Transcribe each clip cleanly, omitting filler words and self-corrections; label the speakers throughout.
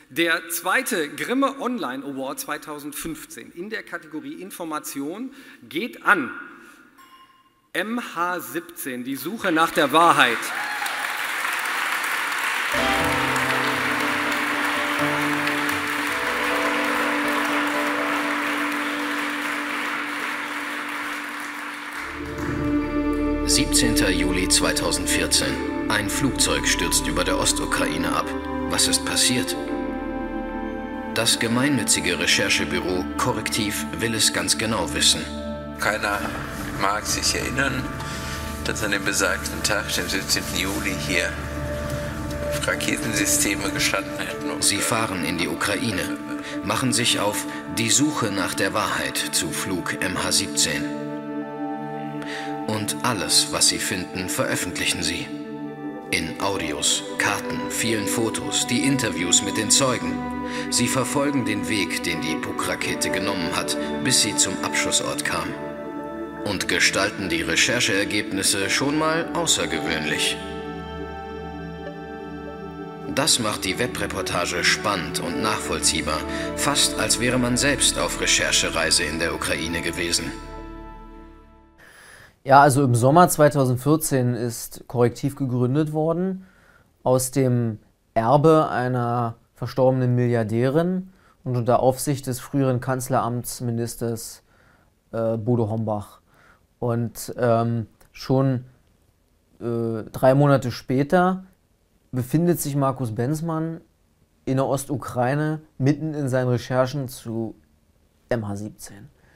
Speaker 1: Der zweite Grimme Online Award 2015 in der Kategorie Information geht an MH17, die Suche nach der Wahrheit.
Speaker 2: »17. Juli 2014. Ein Flugzeug stürzt über der Ostukraine ab. Was ist passiert?« Das gemeinnützige Recherchebüro Korrektiv will es ganz genau wissen.
Speaker 3: Keiner mag sich erinnern, dass an dem besagten Tag, dem 17. Juli, hier Raketensysteme gestanden hätten.
Speaker 2: Sie fahren in die Ukraine, machen sich auf die Suche nach der Wahrheit zu Flug MH17. Und alles, was sie finden, veröffentlichen sie. In Audios, Karten, vielen Fotos, die Interviews mit den Zeugen. Sie verfolgen den Weg, den die Buk-Rakete genommen hat, bis sie zum Abschussort kam. Und gestalten die Rechercheergebnisse schon mal außergewöhnlich. Das macht die Webreportage spannend und nachvollziehbar, fast als wäre man selbst auf Recherchereise in der Ukraine gewesen.
Speaker 4: Ja, also im Sommer 2014 ist Korrektiv gegründet worden aus dem Erbe einer verstorbenen Milliardärin und unter Aufsicht des früheren Kanzleramtsministers Bodo Hombach. Und schon 3 Monate später befindet sich Markus Benzmann in der Ostukraine mitten in seinen Recherchen zu MH17.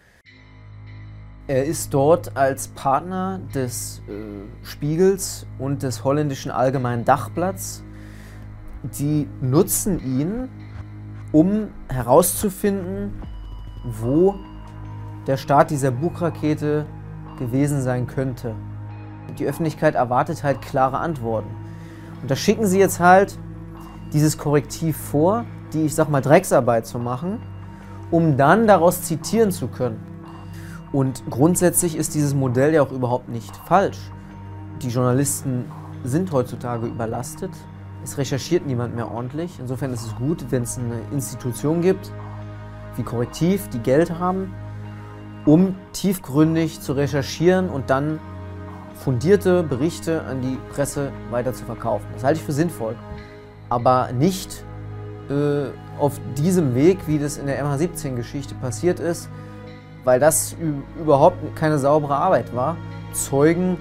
Speaker 4: Er ist dort als Partner des Spiegels und des holländischen Allgemeinen Dagblatts. Die nutzen ihn, um herauszufinden, wo der Start dieser Buk-Rakete gewesen sein könnte. Die Öffentlichkeit erwartet halt klare Antworten. Und da schicken sie jetzt halt dieses Korrektiv vor, die, ich sag mal, Drecksarbeit zu machen, um dann daraus zitieren zu können. Und grundsätzlich ist dieses Modell ja auch überhaupt nicht falsch. Die Journalisten sind heutzutage überlastet. Es recherchiert niemand mehr ordentlich. Insofern ist es gut, wenn es eine Institution gibt, wie Korrektiv, die Geld haben, um tiefgründig zu recherchieren und dann fundierte Berichte an die Presse weiter zu verkaufen. Das halte ich für sinnvoll. Aber nicht auf diesem Weg, wie das in der MH17-Geschichte passiert ist, weil das überhaupt keine saubere Arbeit war, Zeugen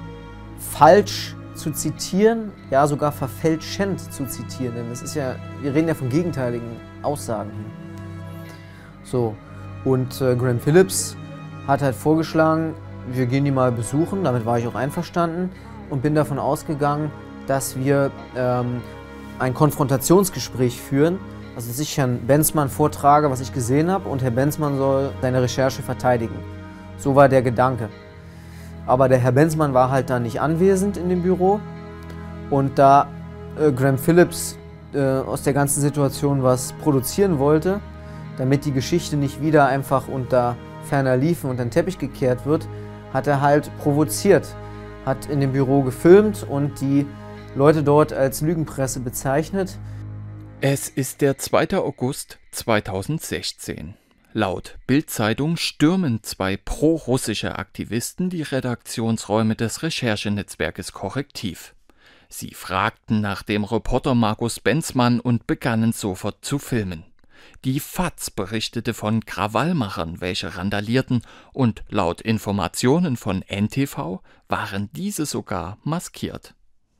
Speaker 4: falsch zu zitieren, ja sogar verfälschend zu zitieren, denn das ist ja, wir reden ja von gegenteiligen Aussagen hier. So, und Graham Phillips hat halt vorgeschlagen, wir gehen die mal besuchen, damit war ich auch einverstanden und bin davon ausgegangen, dass wir ein Konfrontationsgespräch führen, also dass ich Herrn Benzmann vortrage, was ich gesehen habe, und Herr Benzmann soll seine Recherche verteidigen. So war der Gedanke. Aber der Herr Benzmann war halt da nicht anwesend in dem Büro. Und da Graham Phillips aus der ganzen Situation was produzieren wollte, damit die Geschichte nicht wieder einfach unter ferner Liefen unter den Teppich gekehrt wird, hat er halt provoziert, hat in dem Büro gefilmt und die Leute dort als Lügenpresse bezeichnet.
Speaker 5: Es ist der 2. August 2016. Laut Bild-Zeitung stürmen 2 pro-russische Aktivisten die Redaktionsräume des Recherchenetzwerkes Korrektiv. Sie fragten nach dem Reporter Markus Benzmann und begannen sofort zu filmen. Die FAZ berichtete von Krawallmachern, welche randalierten, und laut Informationen von NTV waren diese sogar maskiert.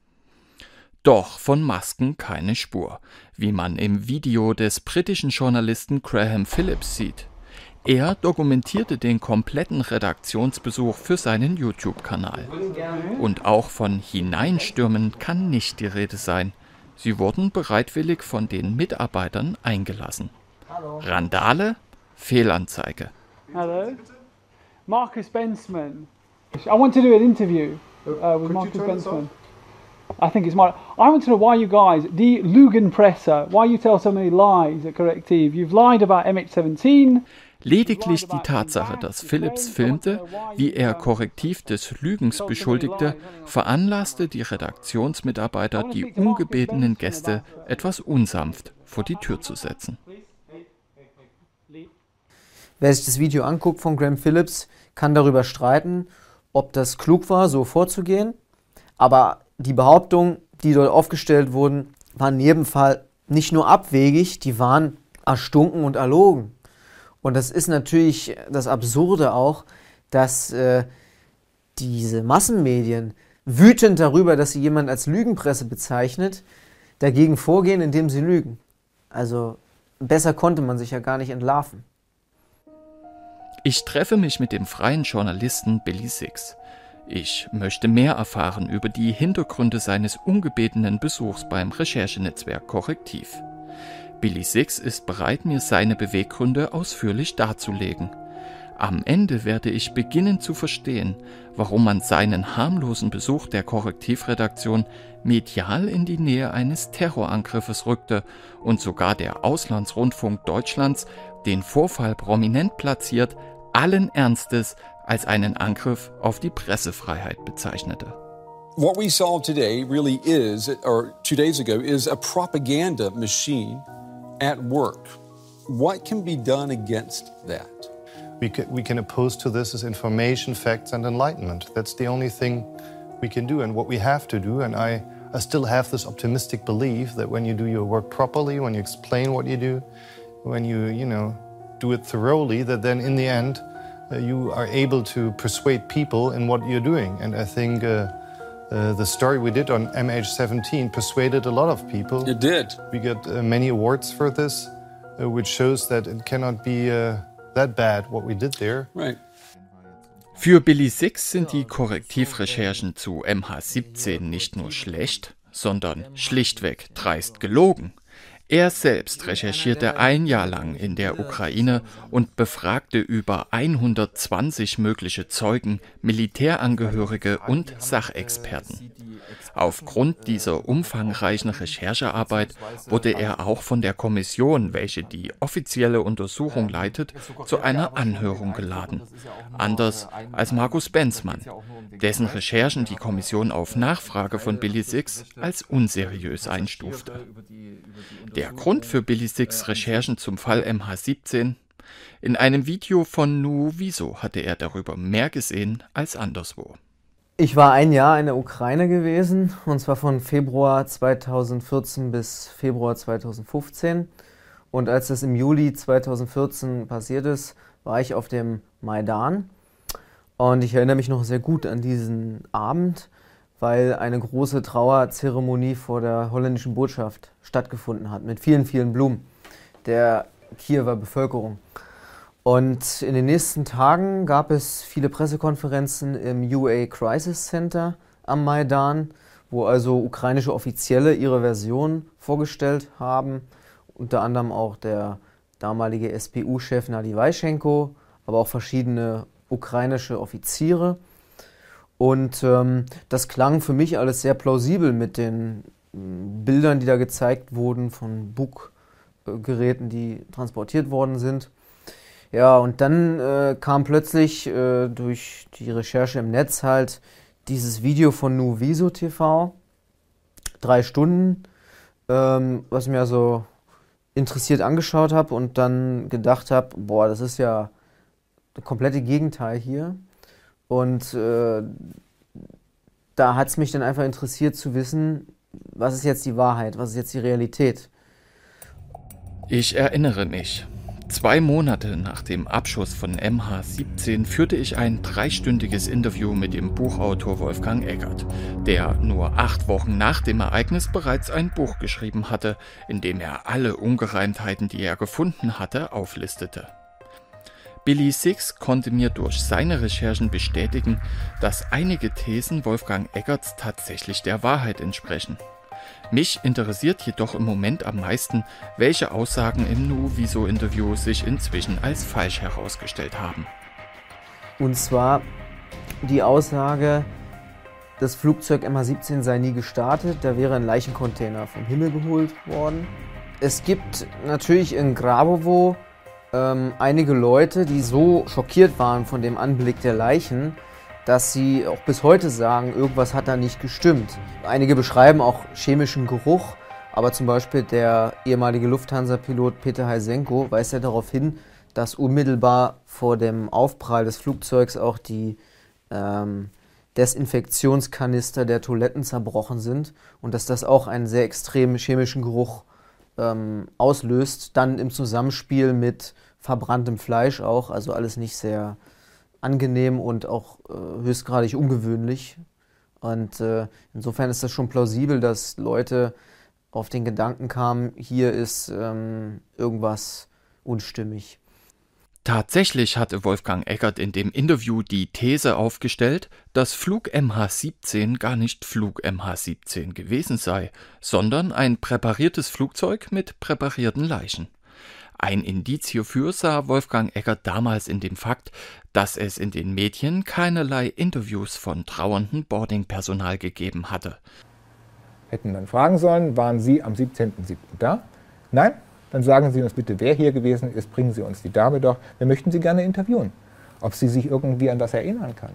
Speaker 5: Doch von Masken keine Spur, wie man im Video des britischen Journalisten Graham Phillips sieht. Er dokumentierte den kompletten Redaktionsbesuch für seinen YouTube-Kanal. Und auch von Hineinstürmen kann nicht die Rede sein. Sie wurden bereitwillig von den Mitarbeitern eingelassen. Randale, Fehlanzeige.
Speaker 6: Hello, Markus Benzmann. I want to do an interview with Markus Benzmann. I think it's my. I want to know why you guys, die Lügenpresse, why you tell so many lies at Korrektiv. You've lied about MH17.
Speaker 5: Lediglich die Tatsache, dass Phillips filmte, wie er korrektiv des Lügens beschuldigte, veranlasste die Redaktionsmitarbeiter, die ungebetenen Gäste etwas unsanft vor die Tür zu setzen.
Speaker 4: Wer sich das Video anguckt von Graham Phillips, kann darüber streiten, ob das klug war, so vorzugehen. Aber die Behauptungen, die dort aufgestellt wurden, waren in jedem Fall nicht nur abwegig, die waren erstunken und erlogen. Und das ist natürlich das Absurde auch, dass diese Massenmedien wütend darüber, dass sie jemanden als Lügenpresse bezeichnet, dagegen vorgehen, indem sie lügen. Also besser konnte man sich ja gar nicht entlarven.
Speaker 5: Ich treffe mich mit dem freien Journalisten Billy Six. Ich möchte mehr erfahren über die Hintergründe seines ungebetenen Besuchs beim Recherchenetzwerk Korrektiv. Billy Six ist bereit, mir seine Beweggründe ausführlich darzulegen. Am Ende werde ich beginnen zu verstehen, warum man seinen harmlosen Besuch der Korrektivredaktion medial in die Nähe eines Terrorangriffes rückte und sogar der Auslandsrundfunk Deutschlands den Vorfall prominent platziert, allen Ernstes als einen Angriff auf die Pressefreiheit bezeichnete.
Speaker 7: What we saw today really is, or 2 days ago, is a propaganda machine at work. What can be done against that?
Speaker 8: We can oppose to this is information, facts and enlightenment. That's the only thing we can do and what we have to do. And I still have this optimistic belief that when you do your work properly, when you explain what you do, when you do it thoroughly, that then in the end you are able to persuade people in what you're doing. And I think the story we did on MH17 persuaded a lot of people.
Speaker 7: It did.
Speaker 8: We got many awards for this, which shows that it cannot be that bad what we did there.
Speaker 7: Right.
Speaker 5: Für Billy Six sind die Korrektivrecherchen zu MH17 nicht nur schlecht, sondern schlichtweg dreist gelogen. Er selbst recherchierte 1 Jahr lang in der Ukraine und befragte über 120 mögliche Zeugen, Militärangehörige und Sachexperten. Aufgrund dieser umfangreichen Recherchearbeit wurde er auch von der Kommission, welche die offizielle Untersuchung leitet, zu einer Anhörung geladen. Anders als Markus Benzmann, dessen Recherchen die Kommission auf Nachfrage von Billy Six als unseriös einstufte. Der Grund für Billy Six' Recherchen zum Fall MH17? In einem Video von Nuoviso hatte er darüber mehr gesehen als anderswo.
Speaker 4: Ich war 1 Jahr in der Ukraine gewesen, und zwar von Februar 2014 bis Februar 2015. Und als das im Juli 2014 passiert ist, war ich auf dem Maidan. Und ich erinnere mich noch sehr gut an diesen Abend, weil eine große Trauerzeremonie vor der holländischen Botschaft stattgefunden hat, mit vielen, vielen Blumen der Kiewer Bevölkerung. Und in den nächsten Tagen gab es viele Pressekonferenzen im UA Crisis Center am Maidan, wo also ukrainische Offizielle ihre Version vorgestellt haben, unter anderem auch der damalige SPU-Chef Nalivaichenko, aber auch verschiedene ukrainische Offiziere. Und das klang für mich alles sehr plausibel mit den Bildern, die da gezeigt wurden von Buggeräten, die transportiert worden sind. Ja, und dann kam plötzlich durch die Recherche im Netz halt dieses Video von Nuoviso TV, 3 Stunden, was ich mir also interessiert angeschaut habe und dann gedacht habe, boah, das ist ja das komplette Gegenteil hier. Und da hat es mich dann einfach interessiert zu wissen, was ist jetzt die Wahrheit, was ist jetzt die Realität.
Speaker 5: Ich erinnere mich. 2 Monate nach dem Abschuss von MH17 führte ich ein 3-stündiges Interview mit dem Buchautor Wolfgang Eggert, der nur 8 Wochen nach dem Ereignis bereits ein Buch geschrieben hatte, in dem er alle Ungereimtheiten, die er gefunden hatte, auflistete. Billy Six konnte mir durch seine Recherchen bestätigen, dass einige Thesen Wolfgang Eggerts tatsächlich der Wahrheit entsprechen. Mich interessiert jedoch im Moment am meisten, welche Aussagen im Nuoviso-Interview sich inzwischen als falsch herausgestellt haben.
Speaker 4: Und zwar die Aussage, das Flugzeug MH17 sei nie gestartet, da wäre ein Leichencontainer vom Himmel geholt worden. Es gibt natürlich in Grabovo einige Leute, die so schockiert waren von dem Anblick der Leichen, dass sie auch bis heute sagen, irgendwas hat da nicht gestimmt. Einige beschreiben auch chemischen Geruch, aber zum Beispiel der ehemalige Lufthansa-Pilot Peter Heisenko weist ja darauf hin, dass unmittelbar vor dem Aufprall des Flugzeugs auch die Desinfektionskanister der Toiletten zerbrochen sind und dass das auch einen sehr extremen chemischen Geruch auslöst, dann im Zusammenspiel mit verbranntem Fleisch auch, also alles nicht sehr angenehm und auch höchstgradig ungewöhnlich. Und insofern ist das schon plausibel, dass Leute auf den Gedanken kamen, hier ist irgendwas unstimmig.
Speaker 5: Tatsächlich hatte Wolfgang Eckert in dem Interview die These aufgestellt, dass Flug MH17 gar nicht Flug MH17 gewesen sei, sondern ein präpariertes Flugzeug mit präparierten Leichen. Ein Indiz hierfür sah Wolfgang Eckert damals in dem Fakt, dass es in den Medien keinerlei Interviews von trauerndem Boardingpersonal gegeben hatte.
Speaker 9: Hätten dann fragen sollen, waren Sie am 17.07. da? Nein? Dann sagen Sie uns bitte, wer hier gewesen ist, bringen Sie uns die Dame doch. Wir möchten Sie gerne interviewen, ob sie sich irgendwie an das erinnern kann.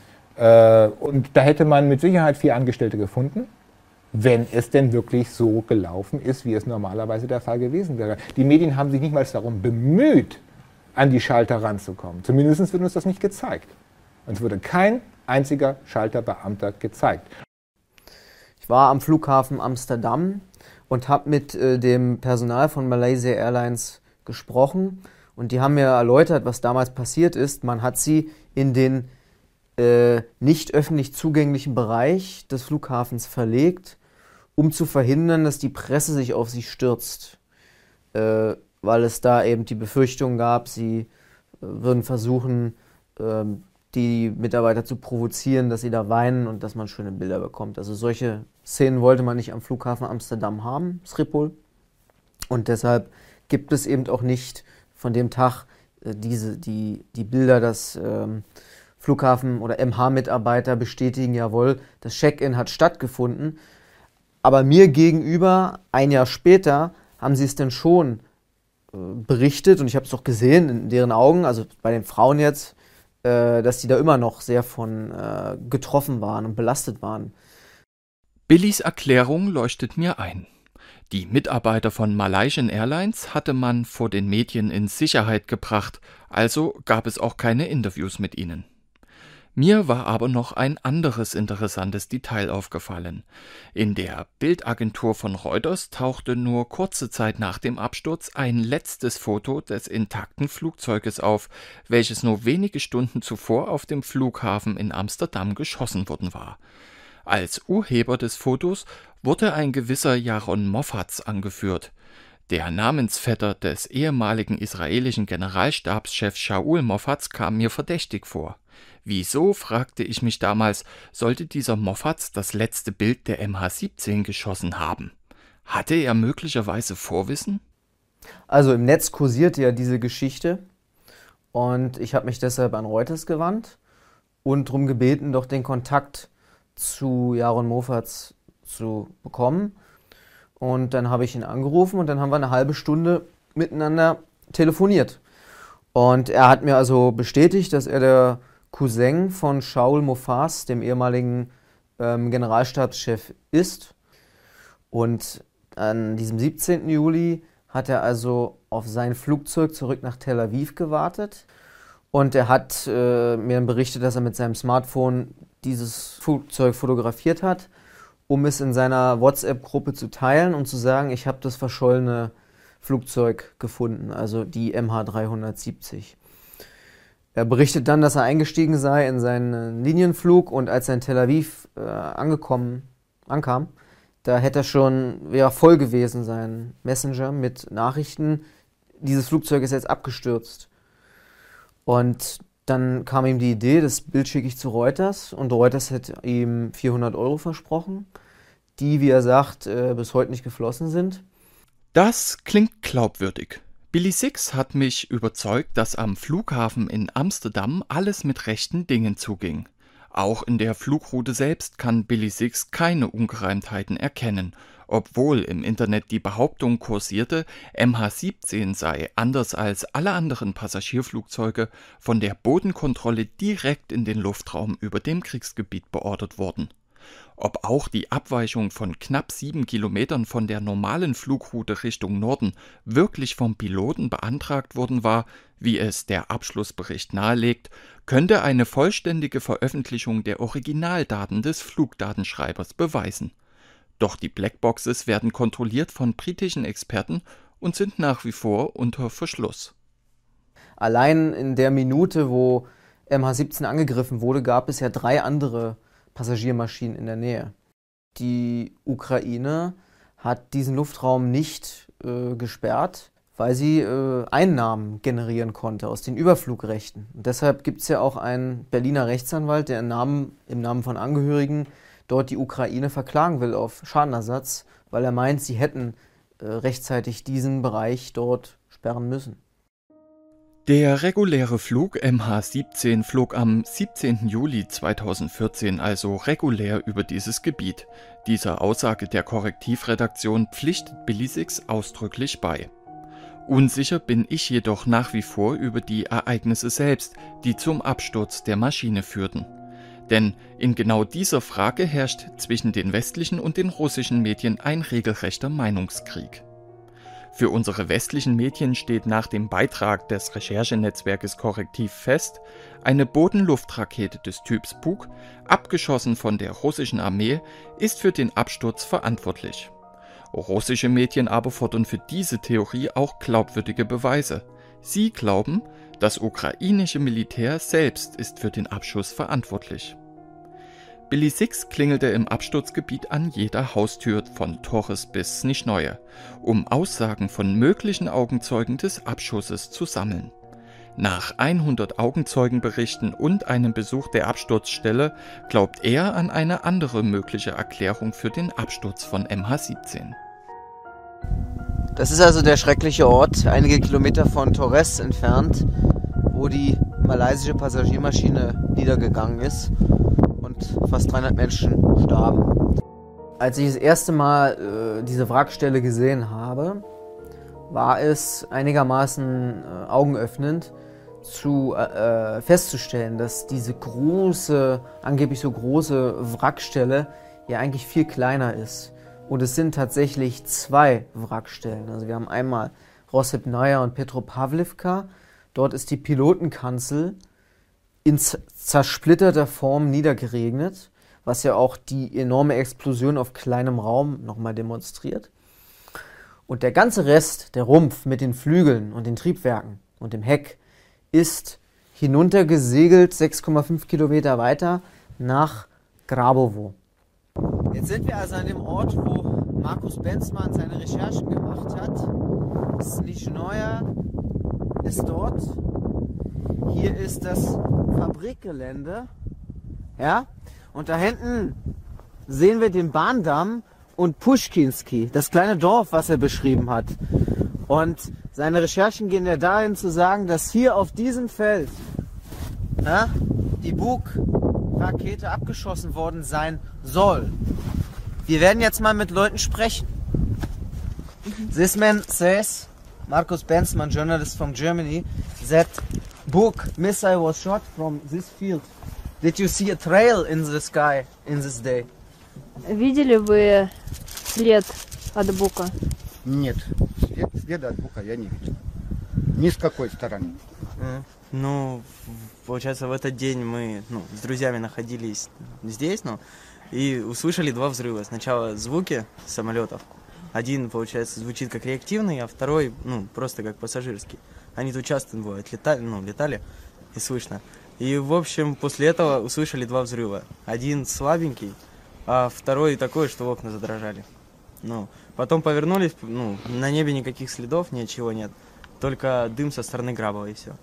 Speaker 9: Und da hätte man mit Sicherheit 4 Angestellte gefunden, wenn es denn wirklich so gelaufen ist, wie es normalerweise der Fall gewesen wäre. Die Medien haben sich nicht mal darum bemüht, an die Schalter ranzukommen. Zumindest wird uns das nicht gezeigt. Uns wurde kein einziger Schalterbeamter gezeigt.
Speaker 4: Ich war am Flughafen Amsterdam und habe mit dem Personal von Malaysia Airlines gesprochen und die haben mir erläutert, was damals passiert ist. Man hat sie in den nicht öffentlich zugänglichen Bereich des Flughafens verlegt, um zu verhindern, dass die Presse sich auf sie stürzt, weil es da eben die Befürchtung gab, sie würden versuchen, die Mitarbeiter zu provozieren, dass sie da weinen und dass man schöne Bilder bekommt. Also solche Szenen wollte man nicht am Flughafen Amsterdam haben, Schiphol. Und deshalb gibt es eben auch nicht von dem Tag die Bilder, dass Flughafen- oder MH-Mitarbeiter bestätigen, jawohl, das Check-in hat stattgefunden. Aber mir gegenüber, ein Jahr später, haben sie es denn schon berichtet und ich habe es doch gesehen in deren Augen, also bei den Frauen jetzt, dass die da immer noch sehr von getroffen waren und belastet waren.
Speaker 5: Billys Erklärung leuchtet mir ein. Die Mitarbeiter von Malaysian Airlines hatte man vor den Medien in Sicherheit gebracht, also gab es auch keine Interviews mit ihnen. Mir war aber noch ein anderes interessantes Detail aufgefallen. In der Bildagentur von Reuters tauchte nur kurze Zeit nach dem Absturz ein letztes Foto des intakten Flugzeuges auf, welches nur wenige Stunden zuvor auf dem Flughafen in Amsterdam geschossen worden war. Als Urheber des Fotos wurde ein gewisser Yaron Moffatz angeführt. Der Namensvetter des ehemaligen israelischen Generalstabschefs Shaul Moffatz kam mir verdächtig vor. Wieso, fragte ich mich damals, sollte dieser Moffatz das letzte Bild der MH17 geschossen haben? Hatte er möglicherweise Vorwissen?
Speaker 4: Also im Netz kursierte ja diese Geschichte und ich habe mich deshalb an Reuters gewandt und darum gebeten, doch den Kontakt zu Yaron Moffatz zu bekommen. Und dann habe ich ihn angerufen und dann haben wir eine halbe Stunde miteinander telefoniert. Und er hat mir also bestätigt, dass er der Cousin von Shaul Moffatz, dem ehemaligen Generalstabschef, ist. Und an diesem 17. Juli hat er also auf sein Flugzeug zurück nach Tel Aviv gewartet. Und er hat mir berichtet, dass er mit seinem Smartphone dieses Flugzeug fotografiert hat, um es in seiner WhatsApp-Gruppe zu teilen und zu sagen, ich habe das verschollene Flugzeug gefunden, also die MH370. Er berichtet dann, dass er eingestiegen sei in seinen Linienflug und als er in Tel Aviv ankam, da hätte er schon voll gewesen, sein Messenger mit Nachrichten, dieses Flugzeug ist jetzt abgestürzt. Und dann kam ihm die Idee, das Bild schicke ich zu Reuters und Reuters hätte ihm 400 € versprochen, die, wie er sagt, bis heute nicht geflossen sind.
Speaker 5: Das klingt glaubwürdig. Billy Six hat mich überzeugt, dass am Flughafen in Amsterdam alles mit rechten Dingen zuging. Auch in der Flugroute selbst kann Billy Six keine Ungereimtheiten erkennen, obwohl im Internet die Behauptung kursierte, MH17 sei, anders als alle anderen Passagierflugzeuge, von der Bodenkontrolle direkt in den Luftraum über dem Kriegsgebiet beordert worden. Ob auch die Abweichung von knapp 7 Kilometern von der normalen Flugroute Richtung Norden wirklich vom Piloten beantragt worden war, wie es der Abschlussbericht nahelegt, könnte eine vollständige Veröffentlichung der Originaldaten des Flugdatenschreibers beweisen. Doch die Blackboxes werden kontrolliert von britischen Experten und sind nach wie vor unter Verschluss.
Speaker 4: Allein in der Minute, wo MH17 angegriffen wurde, gab es ja 3 andere Passagiermaschinen in der Nähe. Die Ukraine hat diesen Luftraum nicht gesperrt, weil sie Einnahmen generieren konnte aus den Überflugrechten. Und deshalb gibt es ja auch einen Berliner Rechtsanwalt, der im Namen von Angehörigen dort die Ukraine verklagen will auf Schadenersatz, weil er meint, sie hätten rechtzeitig diesen Bereich dort sperren müssen.
Speaker 5: Der reguläre Flug MH17 flog am 17. Juli 2014 also regulär über dieses Gebiet. Dieser Aussage der Korrektivredaktion pflichtet Billy6 ausdrücklich bei. Unsicher bin ich jedoch nach wie vor über die Ereignisse selbst, die zum Absturz der Maschine führten. Denn in genau dieser Frage herrscht zwischen den westlichen und den russischen Medien ein regelrechter Meinungskrieg. Für unsere westlichen Medien steht nach dem Beitrag des Recherchenetzwerkes Korrektiv fest, eine Boden-Luft-Rakete des Typs Buk, abgeschossen von der russischen Armee, ist für den Absturz verantwortlich. Russische Medien aber fordern für diese Theorie auch glaubwürdige Beweise. Sie glauben, das ukrainische Militär selbst ist für den Abschuss verantwortlich. Billy6 klingelte im Absturzgebiet an jeder Haustür von Torres bis Snizhnoje, um Aussagen von möglichen Augenzeugen des Abschusses zu sammeln. Nach 100 Augenzeugenberichten und einem Besuch der Absturzstelle glaubt er an eine andere mögliche Erklärung für den Absturz von MH17.
Speaker 4: Das ist also der schreckliche Ort, einige Kilometer von Torres entfernt, wo die malaysische Passagiermaschine niedergegangen ist und fast 300 Menschen starben. Als ich das erste Mal diese Wrackstelle gesehen habe, war es einigermaßen augenöffnend festzustellen, dass diese große, angeblich so große Wrackstelle ja eigentlich viel kleiner ist. Und es sind tatsächlich 2 Wrackstellen. Also wir haben einmal Rossipnaja und Petropavlivka. Dort ist die Pilotenkanzel in zersplitterter Form niedergeregnet, was ja auch die enorme Explosion auf kleinem Raum nochmal demonstriert. Und der ganze Rest, der Rumpf mit den Flügeln und den Triebwerken und dem Heck, ist hinuntergesegelt 6,5 Kilometer weiter nach Grabovo. Jetzt sind wir also an dem Ort, wo Markus Benzmann seine Recherchen gemacht hat. Snizhnoje ist dort. Hier ist das Fabrikgelände. Ja? Und da hinten sehen wir den Bahndamm und Pushkinsky, das kleine Dorf, was er beschrieben hat. Und seine Recherchen gehen ja dahin zu sagen, dass hier auf diesem Feld die Buk-Rakete abgeschossen worden sein soll. Wir werden jetzt mal mit Leuten sprechen. This man says, Markus Benzmann, journalist from Germany, that Buk missile was shot from this field. Did you see a trail in the sky in this day?
Speaker 10: Видели вы след от Бука?
Speaker 11: Нет, следа от Бука я не видел. Ни с какой стороны.
Speaker 12: Ну, получается, в этот день мы с друзьями находились здесь, и услышали 2 взрыва. Сначала звуки самолетов. Один, получается, звучит как реактивный, а второй, просто как пассажирский. Они тут часто бывают, летали и слышно. И, в общем, после этого услышали 2 взрыва. Один слабенький, а второй такой, что окна задрожали. Потом повернулись, на небе никаких следов, ничего нет. Только дым со стороны Грабова и все.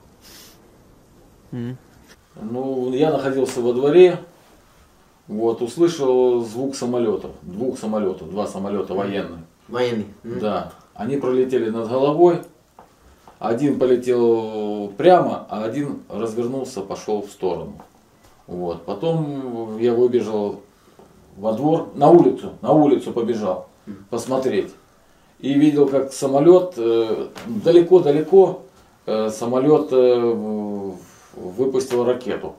Speaker 13: Я находился во дворе, услышал звук самолетов, 2 самолетов, 2 самолета военных.
Speaker 4: Военные?
Speaker 13: Да, они пролетели над головой, один полетел прямо, а один развернулся, пошел в сторону. Потом я выбежал во двор, на улицу побежал. посмотреть. И видел, как самолет далеко-далеко самолет выпустил ракету.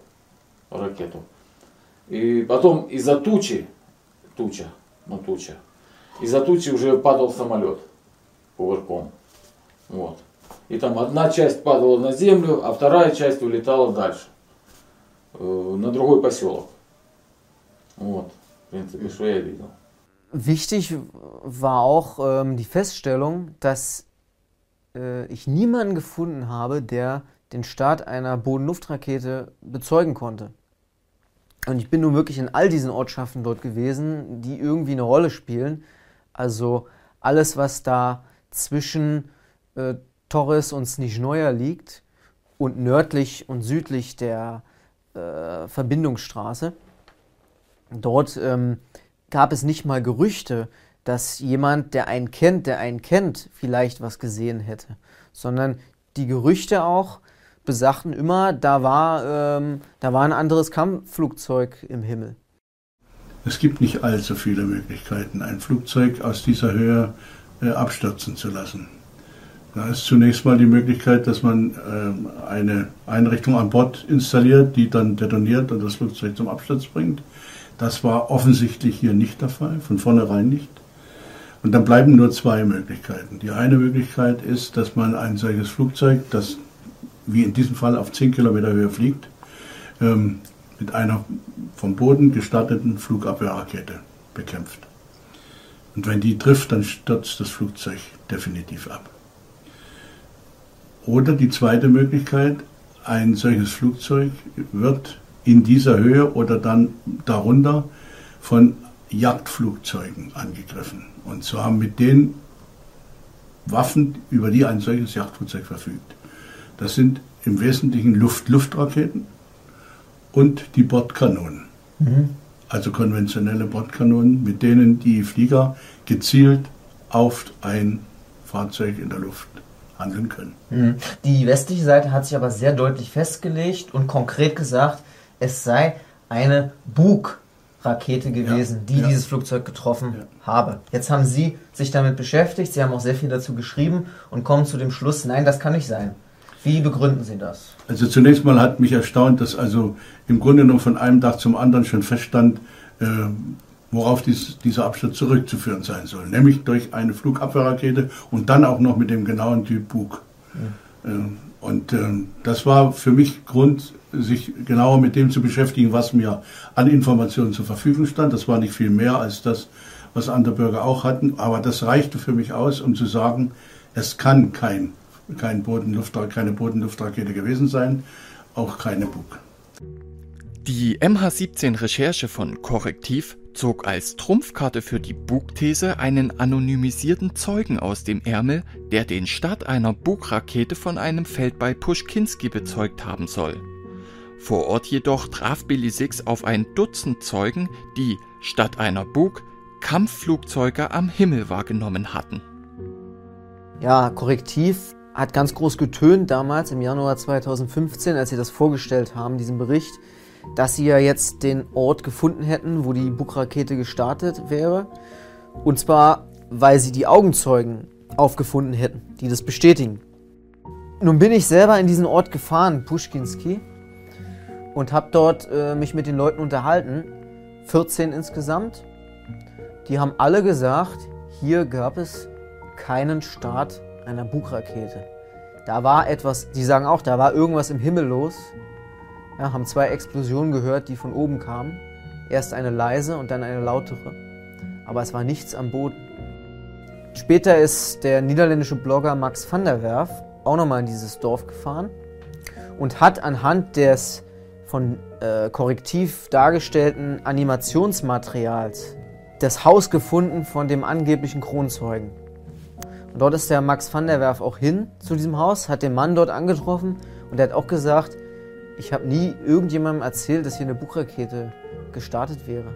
Speaker 13: И потом из-за тучи, из-за тучи уже падал самолет кувырком. Вот. И там одна часть падала на землю, а вторая часть улетала дальше, на другой поселок. Вот, в принципе, что я видел.
Speaker 4: Wichtig war auch die Feststellung, dass ich niemanden gefunden habe, der den Start einer Boden-Luft-Rakete bezeugen konnte. Und ich bin nun wirklich in all diesen Ortschaften dort gewesen, die irgendwie eine Rolle spielen. Also alles, was da zwischen Torres und Snizhnoja liegt und nördlich und südlich der Verbindungsstraße. Dort gab es nicht mal Gerüchte, dass jemand, der einen kennt, vielleicht was gesehen hätte. Sondern die Gerüchte auch besagten immer, da war ein anderes Kampfflugzeug im Himmel.
Speaker 14: Es gibt nicht allzu viele Möglichkeiten, ein Flugzeug aus dieser Höhe abstürzen zu lassen. Da ist zunächst mal die Möglichkeit, dass man eine Einrichtung an Bord installiert, die dann detoniert und das Flugzeug zum Absturz bringt. Das war offensichtlich hier nicht der Fall, von vornherein nicht. Und dann bleiben nur zwei Möglichkeiten. Die eine Möglichkeit ist, dass man ein solches Flugzeug, das wie in diesem Fall auf 10 Kilometer Höhe fliegt, mit einer vom Boden gestarteten Flugabwehrrakete bekämpft. Und wenn die trifft, dann stürzt das Flugzeug definitiv ab. Oder die zweite Möglichkeit, ein solches Flugzeug wird in dieser Höhe oder dann darunter von Jagdflugzeugen angegriffen. Und zwar mit den Waffen, über die ein solches Jagdflugzeug verfügt. Das sind im Wesentlichen Luft-Luft-Raketen und die Bordkanonen. Also konventionelle Bordkanonen, mit denen die Flieger gezielt auf ein Fahrzeug in der Luft handeln können.
Speaker 4: Die westliche Seite hat sich aber sehr deutlich festgelegt und konkret gesagt, es sei eine Bug-Rakete gewesen, die dieses Flugzeug getroffen habe. Jetzt haben Sie sich damit beschäftigt, Sie haben auch sehr viel dazu geschrieben und kommen zu dem Schluss, nein, das kann nicht sein. Wie begründen Sie das?
Speaker 14: Also zunächst mal hat mich erstaunt, dass also im Grunde genommen von einem Tag zum anderen schon feststand, worauf dieser Absturz zurückzuführen sein soll. Nämlich durch eine Flugabwehrrakete und dann auch noch mit dem genauen Typ Bug. Und das war für mich Grund, sich genauer mit dem zu beschäftigen, was mir an Informationen zur Verfügung stand. Das war nicht viel mehr als das, was andere Bürger auch hatten. Aber das reichte für mich aus, um zu sagen, es kann keine Boden-Luft-Rakete gewesen sein, auch keine Bug.
Speaker 5: Die MH17-Recherche von Korrektiv zog als Trumpfkarte für die Bug-These einen anonymisierten Zeugen aus dem Ärmel, der den Start einer Bug-Rakete von einem Feld bei Puschkinski bezeugt haben soll. Vor Ort jedoch traf Billy Six auf ein Dutzend Zeugen, die statt einer Bug Kampfflugzeuge am Himmel wahrgenommen hatten.
Speaker 4: Ja, Korrektiv hat ganz groß getönt damals im Januar 2015, als sie das vorgestellt haben, diesen Bericht, dass sie ja jetzt den Ort gefunden hätten, wo die Bug-Rakete gestartet wäre. Und zwar, weil sie die Augenzeugen aufgefunden hätten, die das bestätigen. Nun bin ich selber in diesen Ort gefahren, Puschkinski, und habe dort mich mit den Leuten unterhalten, 14 insgesamt. Die haben alle gesagt, hier gab es keinen Start einer Bug-Rakete. Da war etwas, die sagen auch, da war irgendwas im Himmel los. Ja, haben 2 Explosionen gehört, die von oben kamen. Erst eine leise und dann eine lautere. Aber es war nichts am Boden. Später ist der niederländische Blogger Max van der Werf auch nochmal in dieses Dorf gefahren und hat anhand des von Korrektiv dargestellten Animationsmaterials das Haus gefunden von dem angeblichen Kronzeugen. Und dort ist der Max van der Werf auch hin zu diesem Haus, hat den Mann dort angetroffen und der hat auch gesagt, ich habe nie irgendjemandem erzählt, dass hier eine Bug-Rakete gestartet wäre.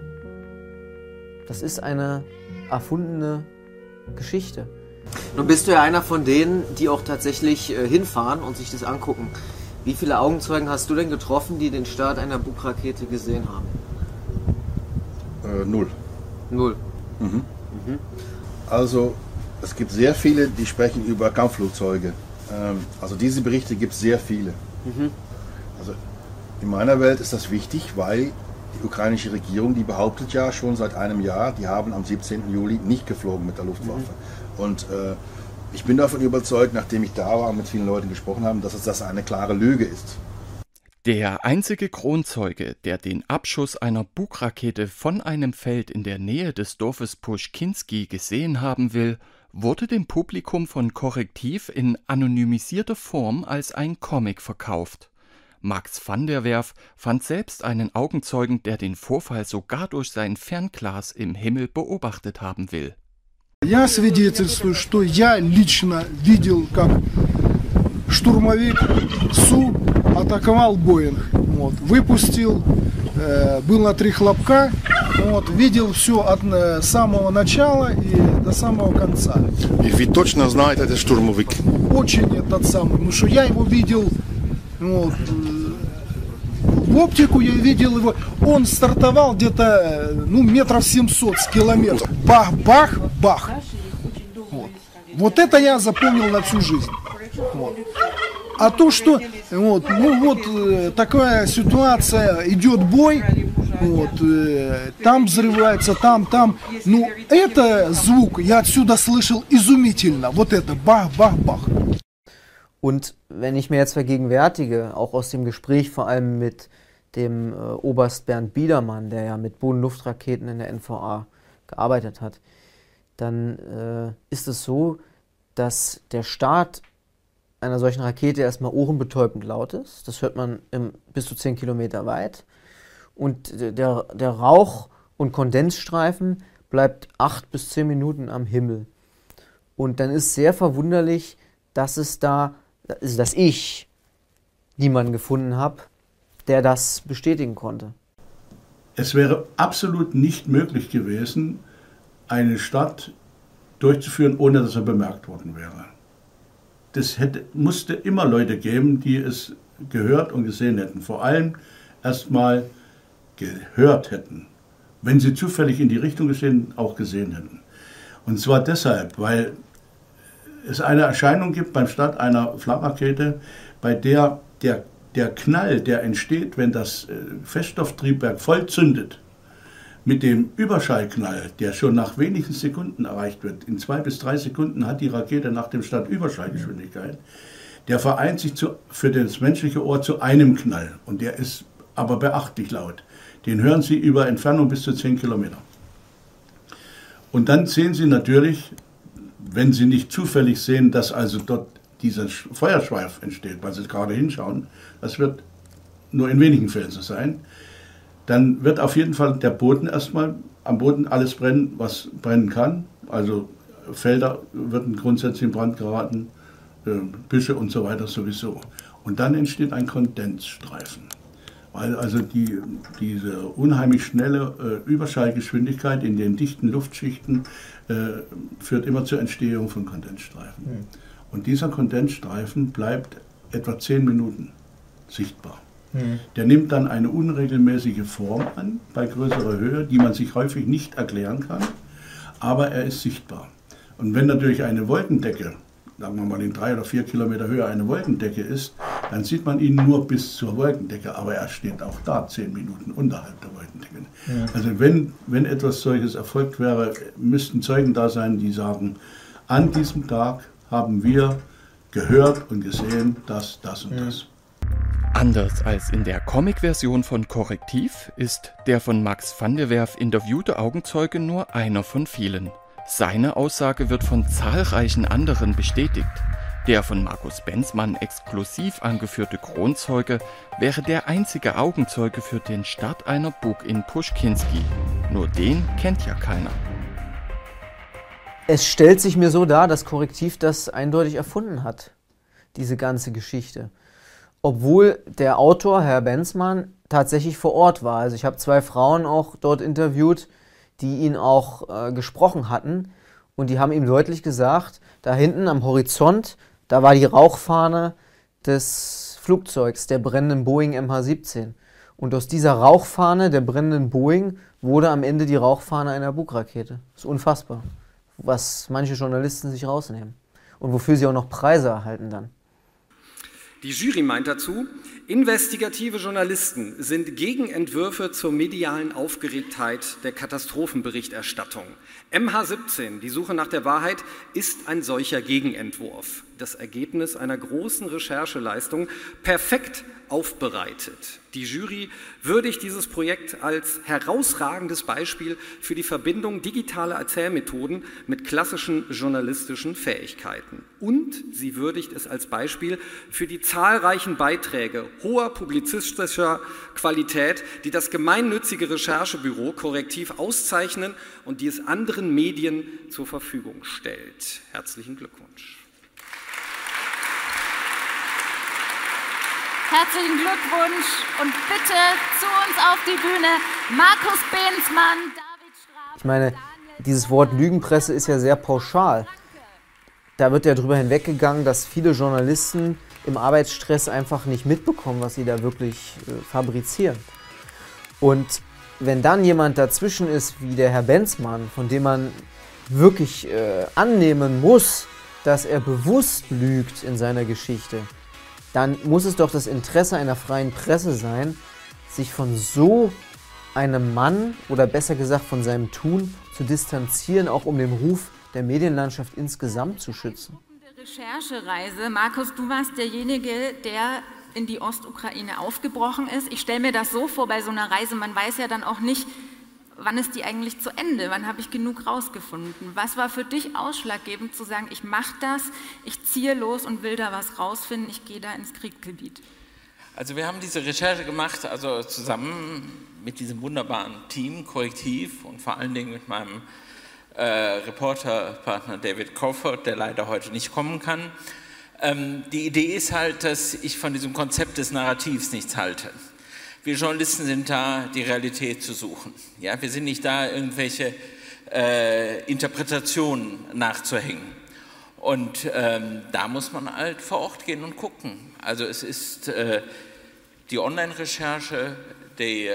Speaker 4: Das ist eine erfundene Geschichte. Nun bist du ja einer von denen, die auch tatsächlich hinfahren und sich das angucken. Wie viele Augenzeugen hast du denn getroffen, die den Start einer Bug-Rakete gesehen haben?
Speaker 11: 0.
Speaker 4: 0.
Speaker 15: Also es gibt sehr viele, die sprechen über Kampfflugzeuge. Also diese Berichte gibt es sehr viele. Also in meiner Welt ist das wichtig, weil die ukrainische Regierung, die behauptet ja schon seit einem Jahr, die haben am 17. Juli nicht geflogen mit der Luftwaffe. Und ich bin davon überzeugt, nachdem ich da war und mit vielen Leuten gesprochen habe, dass das eine klare Lüge ist.
Speaker 5: Der einzige Kronzeuge, der den Abschuss einer Bugrakete von einem Feld in der Nähe des Dorfes Puschkinski gesehen haben will, wurde dem Publikum von Korrektiv in anonymisierter Form als ein Comic verkauft. Max van der Werf fand selbst einen Augenzeugen, der den Vorfall sogar durch sein Fernglas im Himmel beobachtet haben will.
Speaker 16: Я свидетельствую, что я лично видел, как штурмовик Су атаковал Боинг. Вот, выпустил, был на 3 хлопка, вот, видел все от самого начала и до самого конца.
Speaker 15: И вы точно знаете, это штурмовик?
Speaker 16: Очень этот самый, потому что я его видел, вот, в оптику я видел его, он стартовал где-то, метров 700 с километров. Бах, бах, бах. Вот это я запомнил на всю жизнь. Вот. А то, что такая ситуация, идет бой, там взрывается, там, это звук я отсюда слышал изумительно. Вот это бах, бах, бах.
Speaker 4: Und wenn ich mir jetzt vergegenwärtige, auch aus dem Gespräch vor allem mit dem Oberst Bernd Biedermann, der ja mit Boden-Luft-Raketen in der NVA gearbeitet hat, dann ist es so, dass der Start einer solchen Rakete erstmal ohrenbetäubend laut ist. Das hört man bis zu 10 Kilometer weit. Und der Rauch- und Kondensstreifen bleibt 8 bis 10 Minuten am Himmel. Und dann ist sehr verwunderlich, dass ich niemanden gefunden habe, der das bestätigen konnte.
Speaker 14: Es wäre absolut nicht möglich gewesen, eine Stadt durchzuführen, ohne dass er bemerkt worden wäre. Musste immer Leute geben, die es gehört und gesehen hätten. Vor allem erstmal gehört hätten. Wenn sie zufällig in die Richtung auch gesehen hätten. Und zwar deshalb, weil es eine Erscheinung gibt beim Start einer Flammrakete, bei der der Knall, der entsteht, wenn das Feststofftriebwerk voll zündet, mit dem Überschallknall, der schon nach wenigen Sekunden erreicht wird, in 2 bis 3 Sekunden hat die Rakete nach dem Start Überschallgeschwindigkeit, der vereint sich für das menschliche Ohr zu einem Knall. Und der ist aber beachtlich laut. Den hören Sie über Entfernung bis zu 10 Kilometer. Und dann sehen Sie natürlich, wenn Sie nicht zufällig sehen, dass also dort dieser Feuerschweif entsteht, weil Sie gerade hinschauen, das wird nur in wenigen Fällen so sein, dann wird auf jeden Fall der Boden erstmal, am Boden alles brennen, was brennen kann. Also Felder würden grundsätzlich in Brand geraten, Büsche und so weiter sowieso. Und dann entsteht ein Kondensstreifen. Weil also diese unheimlich schnelle Überschallgeschwindigkeit in den dichten Luftschichten führt immer zur Entstehung von Kondensstreifen. Und dieser Kondensstreifen bleibt etwa 10 Minuten sichtbar. Der nimmt dann eine unregelmäßige Form an, bei größerer Höhe, die man sich häufig nicht erklären kann, aber er ist sichtbar. Und wenn natürlich eine Wolkendecke, sagen wir mal in 3 oder 4 Kilometer Höhe eine Wolkendecke ist, dann sieht man ihn nur bis zur Wolkendecke, aber er steht auch da 10 Minuten unterhalb der Wolkendecke. Ja. Also wenn etwas solches erfolgt wäre, müssten Zeugen da sein, die sagen, an diesem Tag haben wir gehört und gesehen, das und das.
Speaker 5: Anders als in der Comic-Version von Korrektiv ist der von Max van der Werf interviewte Augenzeuge nur einer von vielen. Seine Aussage wird von zahlreichen anderen bestätigt. Der von Markus Benzmann exklusiv angeführte Kronzeuge wäre der einzige Augenzeuge für den Start einer Bug in Puschkinski. Nur den kennt ja keiner.
Speaker 4: Es stellt sich mir so dar, dass Korrektiv das eindeutig erfunden hat, diese ganze Geschichte. Obwohl der Autor, Herr Benzmann, tatsächlich vor Ort war. Also ich habe 2 Frauen auch dort interviewt, die ihn auch gesprochen hatten. Und die haben ihm deutlich gesagt, da hinten am Horizont, da war die Rauchfahne des Flugzeugs, der brennenden Boeing MH17. Und aus dieser Rauchfahne der brennenden Boeing wurde am Ende die Rauchfahne einer Bugrakete. Das ist unfassbar. was manche Journalisten sich rausnehmen und wofür sie auch noch Preise erhalten dann.
Speaker 1: Die Jury meint dazu, investigative Journalisten sind Gegenentwürfe zur medialen Aufgeregtheit der Katastrophenberichterstattung. MH17, die Suche nach der Wahrheit, ist ein solcher Gegenentwurf. Das Ergebnis einer großen Rechercheleistung, perfekt aufbereitet. Die Jury würdigt dieses Projekt als herausragendes Beispiel für die Verbindung digitaler Erzählmethoden mit klassischen journalistischen Fähigkeiten. Und sie würdigt es als Beispiel für die zahlreichen Beiträge hoher publizistischer Qualität, die das gemeinnützige Recherchebüro Korrektiv auszeichnen und die es anderen Medien zur Verfügung stellt. Herzlichen Glückwunsch.
Speaker 17: Herzlichen Glückwunsch und bitte zu uns auf die Bühne Markus Bensmann, David Strauß.
Speaker 4: Ich meine, dieses Wort Lügenpresse ist ja sehr pauschal. Da wird ja drüber hinweggegangen, dass viele Journalisten im Arbeitsstress einfach nicht mitbekommen, was sie da wirklich fabrizieren. Und wenn dann jemand dazwischen ist, wie der Herr Bensmann, von dem man wirklich annehmen muss, dass er bewusst lügt in seiner Geschichte, dann muss es doch das Interesse einer freien Presse sein, sich von so einem Mann oder besser gesagt von seinem Tun zu distanzieren, auch um den Ruf der Medienlandschaft insgesamt zu schützen.
Speaker 17: Recherchereise. Markus, du warst derjenige, der in die Ostukraine aufgebrochen ist. Ich stelle mir das so vor bei so einer Reise, man weiß ja dann auch nicht, wann ist die eigentlich zu Ende? Wann habe ich genug rausgefunden? Was war für dich ausschlaggebend zu sagen, ich mache das, ich ziehe los und will da was rausfinden, ich gehe da ins Kriegsgebiet?
Speaker 3: Also wir haben diese Recherche gemacht, also zusammen mit diesem wunderbaren Team, Korrektiv und vor allen Dingen mit meinem Reporterpartner David Crawford, der leider heute nicht kommen kann. Die Idee ist halt, dass ich von diesem Konzept des Narrativs nichts halte. Wir Journalisten sind da, die Realität zu suchen. Ja, wir sind nicht da, irgendwelche Interpretationen nachzuhängen. Und da muss man halt vor Ort gehen und gucken. Also es ist die Online-Recherche, die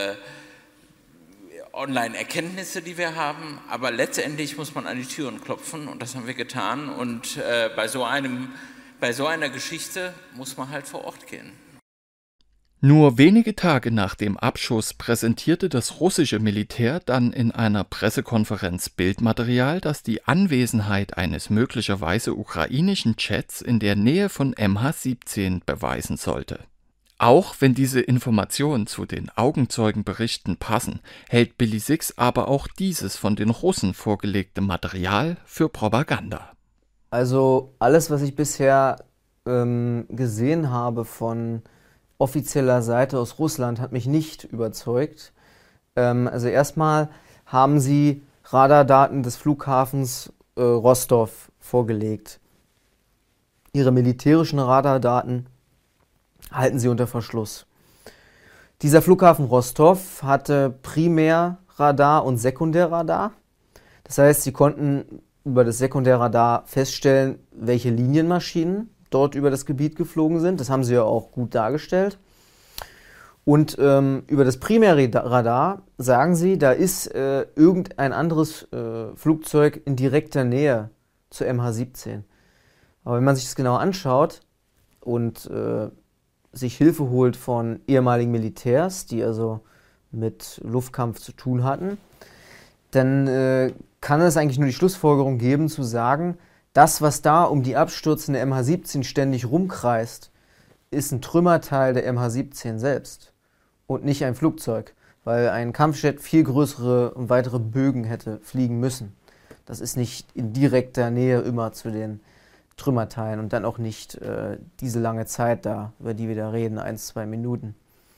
Speaker 3: Online-Erkenntnisse, die wir haben, aber letztendlich muss man an die Türen klopfen und das haben wir getan. Und bei so einer Geschichte muss man halt vor Ort gehen.
Speaker 5: Nur wenige Tage nach dem Abschuss präsentierte das russische Militär dann in einer Pressekonferenz Bildmaterial, das die Anwesenheit eines möglicherweise ukrainischen Jets in der Nähe von MH17 beweisen sollte. Auch wenn diese Informationen zu den Augenzeugenberichten passen, hält Billy Six aber auch dieses von den Russen vorgelegte Material für Propaganda.
Speaker 4: Also alles, was ich bisher gesehen habe von offizieller Seite aus Russland, hat mich nicht überzeugt. Also erstmal haben sie Radardaten des Flughafens Rostov vorgelegt. Ihre militärischen Radardaten halten sie unter Verschluss. Dieser Flughafen Rostov hatte Primärradar und Sekundärradar. Das heißt, sie konnten über das Sekundärradar feststellen, welche Linienmaschinen dort über das Gebiet geflogen sind. Das haben sie ja auch gut dargestellt. Und über das Primärradar sagen sie, da ist irgendein anderes Flugzeug in direkter Nähe zur MH17. Aber wenn man sich das genau anschaut und sich Hilfe holt von ehemaligen Militärs, die also mit Luftkampf zu tun hatten, dann kann es eigentlich nur die Schlussfolgerung geben, zu sagen, das, was da um die abstürzende MH17 ständig rumkreist, ist ein Trümmerteil der MH17 selbst und nicht ein Flugzeug, weil ein Kampfjet viel größere und weitere Bögen hätte fliegen müssen. Das ist nicht in direkter Nähe immer zu den Trümmerteilen und dann auch nicht diese lange Zeit da, über die wir da reden, 1-2 Minuten.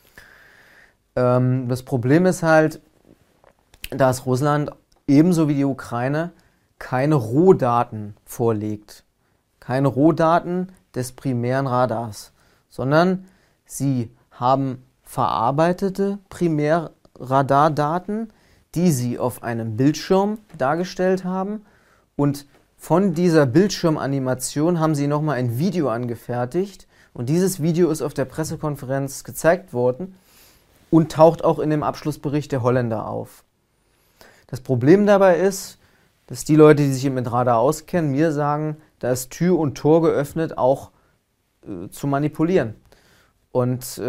Speaker 4: Das Problem ist halt, dass Russland ebenso wie die Ukraine keine Rohdaten vorlegt. Keine Rohdaten des primären Radars, sondern sie haben verarbeitete Primärradardaten, die sie auf einem Bildschirm dargestellt haben, und von dieser Bildschirmanimation haben sie nochmal ein Video angefertigt und dieses Video ist auf der Pressekonferenz gezeigt worden und taucht auch in dem Abschlussbericht der Holländer auf. Das Problem dabei ist, dass die Leute, die sich mit Radar auskennen, mir sagen, da ist Tür und Tor geöffnet, auch zu manipulieren. Und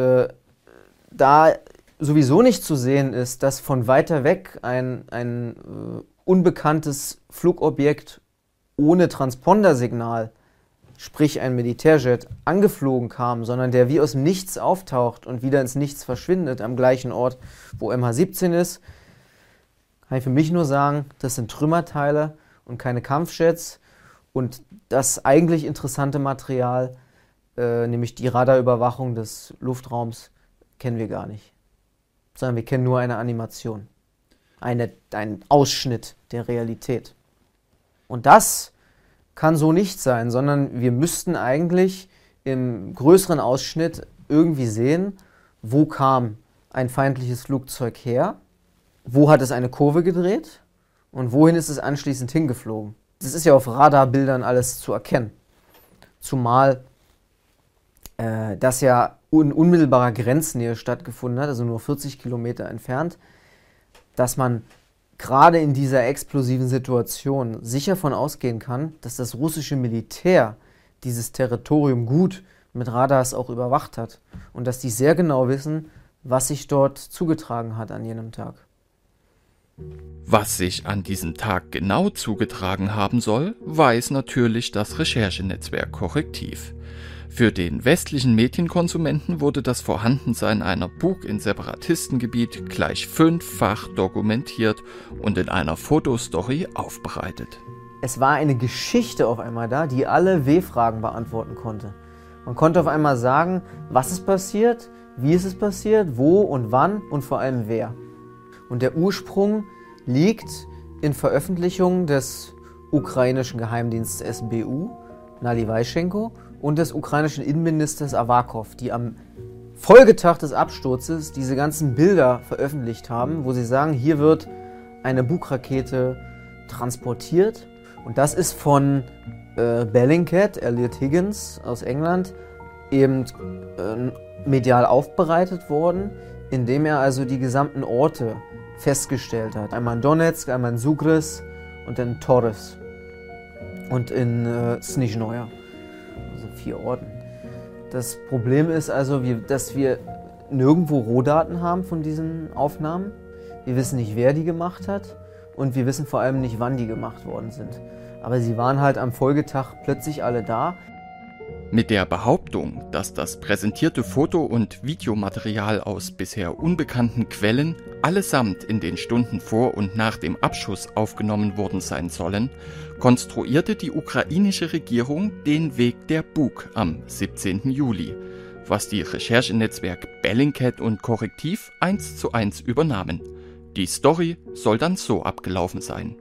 Speaker 4: da sowieso nicht zu sehen ist, dass von weiter weg ein unbekanntes Flugobjekt ohne Transpondersignal, sprich ein Militärjet, angeflogen kam, sondern der wie aus dem Nichts auftaucht und wieder ins Nichts verschwindet, am gleichen Ort, wo MH17 ist, kann ich für mich nur sagen, das sind Trümmerteile und keine Kampfjets. Und das eigentlich interessante Material, nämlich die Radarüberwachung des Luftraums, kennen wir gar nicht. Sondern wir kennen nur eine Animation, einen Ausschnitt der Realität. Und das kann so nicht sein, sondern wir müssten eigentlich im größeren Ausschnitt irgendwie sehen, wo kam ein feindliches Flugzeug her, wo hat es eine Kurve gedreht und wohin ist es anschließend hingeflogen. Das ist ja auf Radarbildern alles zu erkennen. Zumal das ja in unmittelbarer Grenznähe stattgefunden hat, also nur 40 Kilometer entfernt, dass man gerade in dieser explosiven Situation sicher davon ausgehen kann, dass das russische Militär dieses Territorium gut mit Radars auch überwacht hat und dass die sehr genau wissen, was sich dort zugetragen hat an jenem Tag.
Speaker 5: Was sich an diesem Tag genau zugetragen haben soll, weiß natürlich das Recherchenetzwerk Korrektiv. Für den westlichen Medienkonsumenten wurde das Vorhandensein einer Bug im Separatistengebiet gleich 5-fach dokumentiert und in einer Fotostory aufbereitet.
Speaker 4: Es war eine Geschichte auf einmal da, die alle W-Fragen beantworten konnte. Man konnte auf einmal sagen, was ist passiert, wie ist es passiert, wo und wann und vor allem wer. Und der Ursprung liegt in Veröffentlichungen des ukrainischen Geheimdienstes SBU, Nalivaishenko, und des ukrainischen Innenministers Awakov, die am Folgetag des Absturzes diese ganzen Bilder veröffentlicht haben, wo sie sagen, hier wird eine Bug-Rakete transportiert. Und das ist von Bellingcat, Elliot Higgins aus England, eben medial aufbereitet worden, indem er also die gesamten Orte festgestellt hat. Einmal in Donetsk, einmal in Sugris und dann in Torres und in Snizhnoja. Also 4 Orten. Das Problem ist also, dass wir nirgendwo Rohdaten haben von diesen Aufnahmen. Wir wissen nicht, wer die gemacht hat und wir wissen vor allem nicht, wann die gemacht worden sind. Aber sie waren halt am Folgetag plötzlich alle da.
Speaker 5: Mit der Behauptung, dass das präsentierte Foto- und Videomaterial aus bisher unbekannten Quellen allesamt in den Stunden vor und nach dem Abschuss aufgenommen worden sein sollen, konstruierte die ukrainische Regierung den Weg der Bug am 17. Juli, was die Recherchenetzwerk Bellingcat und Korrektiv 1:1 übernahmen. Die Story soll dann so abgelaufen sein.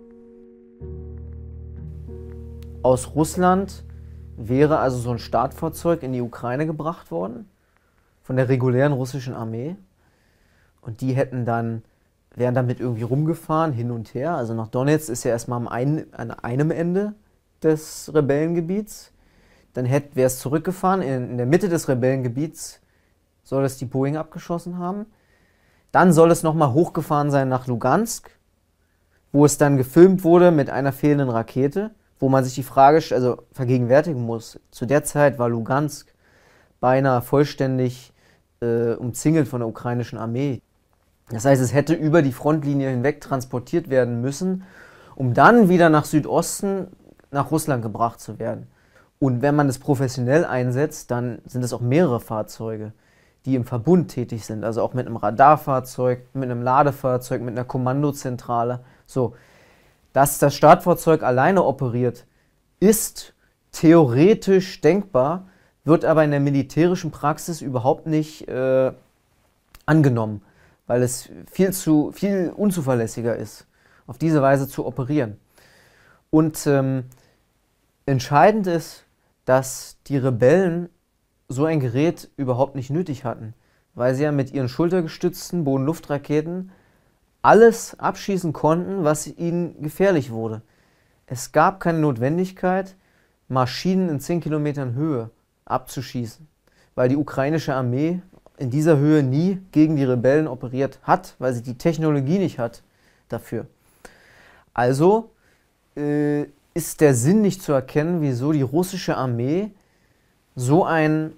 Speaker 4: Aus Russland wäre also so ein Startfahrzeug in die Ukraine gebracht worden, von der regulären russischen Armee. Und die wären dann mit irgendwie rumgefahren, hin und her. Also nach Donetsk ist ja erstmal an einem Ende des Rebellengebiets. Dann wäre es zurückgefahren, in der Mitte des Rebellengebiets soll es die Boeing abgeschossen haben. Dann soll es nochmal hochgefahren sein nach Lugansk, wo es dann gefilmt wurde mit einer fehlenden Rakete, wo man sich die Frage vergegenwärtigen muss. Zu der Zeit war Lugansk beinahe vollständig umzingelt von der ukrainischen Armee. Das heißt, es hätte über die Frontlinie hinweg transportiert werden müssen, um dann wieder nach Südosten, nach Russland gebracht zu werden. Und wenn man es professionell einsetzt, dann sind es auch mehrere Fahrzeuge, die im Verbund tätig sind. Also auch mit einem Radarfahrzeug, mit einem Ladefahrzeug, mit einer Kommandozentrale. So. Dass das Startfahrzeug alleine operiert, ist theoretisch denkbar, wird aber in der militärischen Praxis überhaupt nicht angenommen, weil es viel unzuverlässiger ist, auf diese Weise zu operieren. Und entscheidend ist, dass die Rebellen so ein Gerät überhaupt nicht nötig hatten, weil sie ja mit ihren schultergestützten Boden-Luft-Raketen alles abschießen konnten, was ihnen gefährlich wurde. Es gab keine Notwendigkeit, Maschinen in 10 Kilometern Höhe abzuschießen, weil die ukrainische Armee in dieser Höhe nie gegen die Rebellen operiert hat, weil sie die Technologie nicht hat dafür. Also ist der Sinn nicht zu erkennen, wieso die russische Armee so eine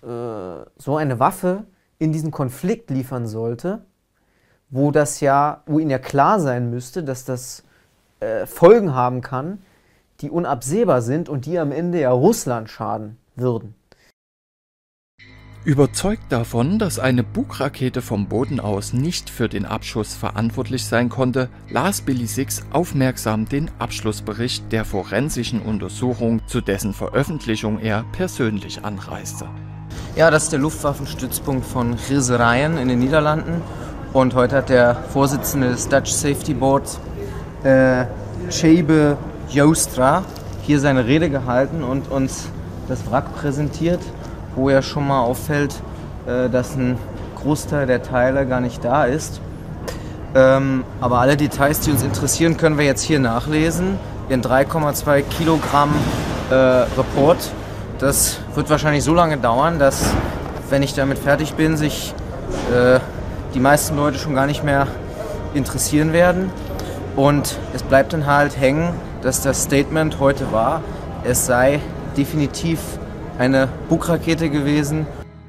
Speaker 4: Waffe in diesen Konflikt liefern sollte, wo ihnen ja klar sein müsste, dass das Folgen haben kann, die unabsehbar sind und die am Ende ja Russland schaden würden.
Speaker 5: Überzeugt davon, dass eine Bugrakete vom Boden aus nicht für den Abschuss verantwortlich sein konnte, las Billy Six aufmerksam den Abschlussbericht der forensischen Untersuchung, zu dessen Veröffentlichung er persönlich anreiste.
Speaker 4: Ja, das ist der Luftwaffenstützpunkt von Griserijen in den Niederlanden. Und heute hat der Vorsitzende des Dutch Safety Board, Tjebe Joustra, hier seine Rede gehalten und uns das Wrack präsentiert, wo ja schon mal auffällt, dass ein Großteil der Teile gar nicht da ist. Aber alle Details, die uns interessieren, können wir jetzt hier nachlesen. Ihren 3,2 Kilogramm Report. Das wird wahrscheinlich so lange dauern, dass, wenn ich damit fertig bin, sich die meisten Leute schon gar nicht mehr interessieren werden. Und es bleibt dann halt hängen, dass das Statement heute war, es sei definitiv eine Bugrakete gewesen.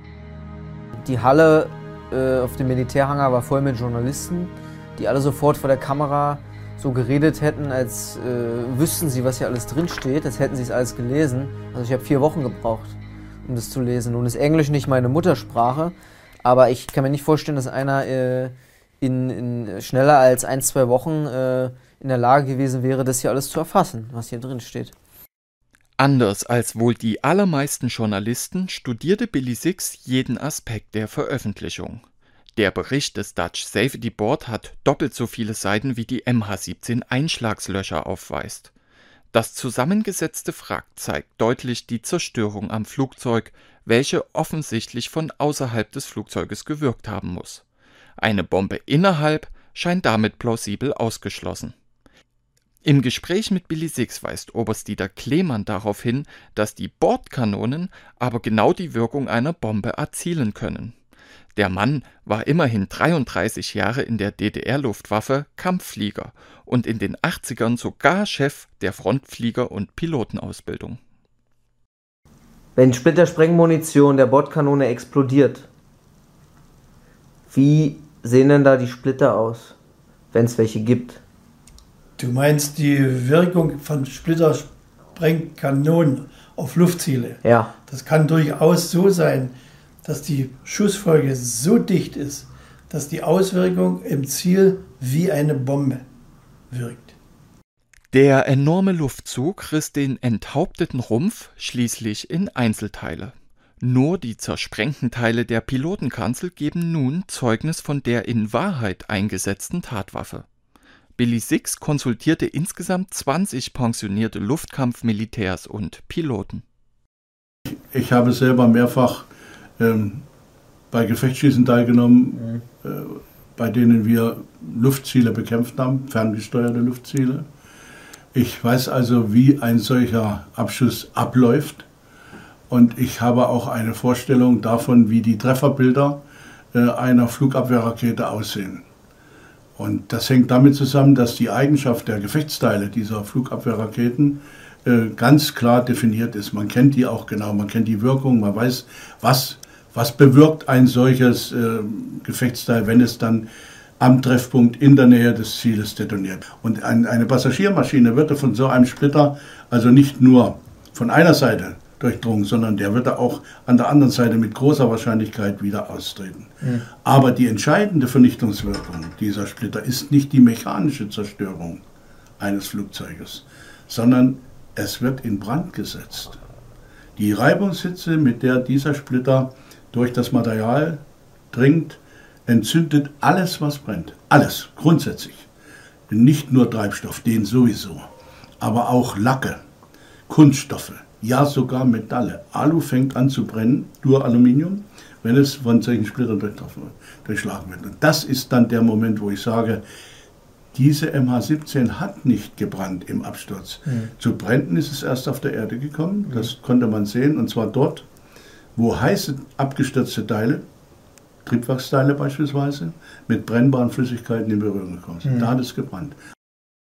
Speaker 4: Die Halle auf dem Militärhangar war voll mit Journalisten, die alle sofort vor der Kamera so geredet hätten, als wüssten sie, was hier alles drinsteht, als hätten sie es alles gelesen. Also ich habe 4 Wochen gebraucht, um das zu lesen. Nun ist Englisch nicht meine Muttersprache, aber ich kann mir nicht vorstellen, dass einer in schneller als 1-2 Wochen in der Lage gewesen wäre, das hier alles zu erfassen, was hier drin steht.
Speaker 5: Anders als wohl die allermeisten Journalisten studierte Billy Six jeden Aspekt der Veröffentlichung. Der Bericht des Dutch Safety Board hat doppelt so viele Seiten wie die MH17 Einschlagslöcher aufweist. Das zusammengesetzte Wrack zeigt deutlich die Zerstörung am Flugzeug, welche offensichtlich von außerhalb des Flugzeuges gewirkt haben muss. Eine Bombe innerhalb scheint damit plausibel ausgeschlossen. Im Gespräch mit Billy Six weist Oberst Dieter Kleemann darauf hin, dass die Bordkanonen aber genau die Wirkung einer Bombe erzielen können. Der Mann war immerhin 33 Jahre in der DDR-Luftwaffe Kampfflieger und in den 80ern sogar Chef der Frontflieger- und Pilotenausbildung.
Speaker 4: Wenn Splittersprengmunition der Bordkanone explodiert, wie sehen denn da die Splitter aus, wenn es welche gibt?
Speaker 18: Du meinst die Wirkung von Splittersprengkanonen auf Luftziele?
Speaker 4: Ja.
Speaker 18: Das kann durchaus so sein, dass die Schussfolge so dicht ist, dass die Auswirkung im Ziel wie eine Bombe wirkt.
Speaker 5: Der enorme Luftzug riss den enthaupteten Rumpf schließlich in Einzelteile. Nur die zersprengten Teile der Pilotenkanzel geben nun Zeugnis von der in Wahrheit eingesetzten Tatwaffe. Billy Six konsultierte insgesamt 20 pensionierte Luftkampfmilitärs und Piloten.
Speaker 14: Ich habe selber mehrfach bei Gefechtsschießen teilgenommen, bei denen wir Luftziele bekämpft haben, ferngesteuerte Luftziele. Ich weiß also, wie ein solcher Abschuss abläuft. Und ich habe auch eine Vorstellung davon, wie die Trefferbilder einer Flugabwehrrakete aussehen. Und das hängt damit zusammen, dass die Eigenschaft der Gefechtsteile dieser Flugabwehrraketen ganz klar definiert ist. Man kennt die auch genau, man kennt die Wirkung, man weiß, was bewirkt ein solches Gefechtsteil, wenn es dann am Treffpunkt in der Nähe des Zieles detoniert. Und eine Passagiermaschine wird von so einem Splitter also nicht nur von einer Seite durchdrungen, sondern der wird auch an der anderen Seite mit großer Wahrscheinlichkeit wieder austreten. Mhm. Aber die entscheidende Vernichtungswirkung dieser Splitter ist nicht die mechanische Zerstörung eines Flugzeuges, sondern es wird in Brand gesetzt. Die Reibungshitze, mit der dieser Splitter durch das Material dringt, entzündet alles, was brennt. Alles, grundsätzlich. Nicht nur Treibstoff, den sowieso, aber auch Lacke, Kunststoffe, ja sogar Metalle. Alu fängt an zu brennen, Duraluminium, wenn es von solchen Splittern durchschlagen wird. Und das ist dann der Moment, wo ich sage, diese MH17 hat nicht gebrannt im Absturz. Mhm. Zu Bränden ist es erst auf der Erde gekommen, das konnte man sehen, und zwar dort, wo heiße abgestürzte Teile, Triebwerksteile beispielsweise, mit brennbaren Flüssigkeiten in Berührung gekommen sind. Da hat es gebrannt.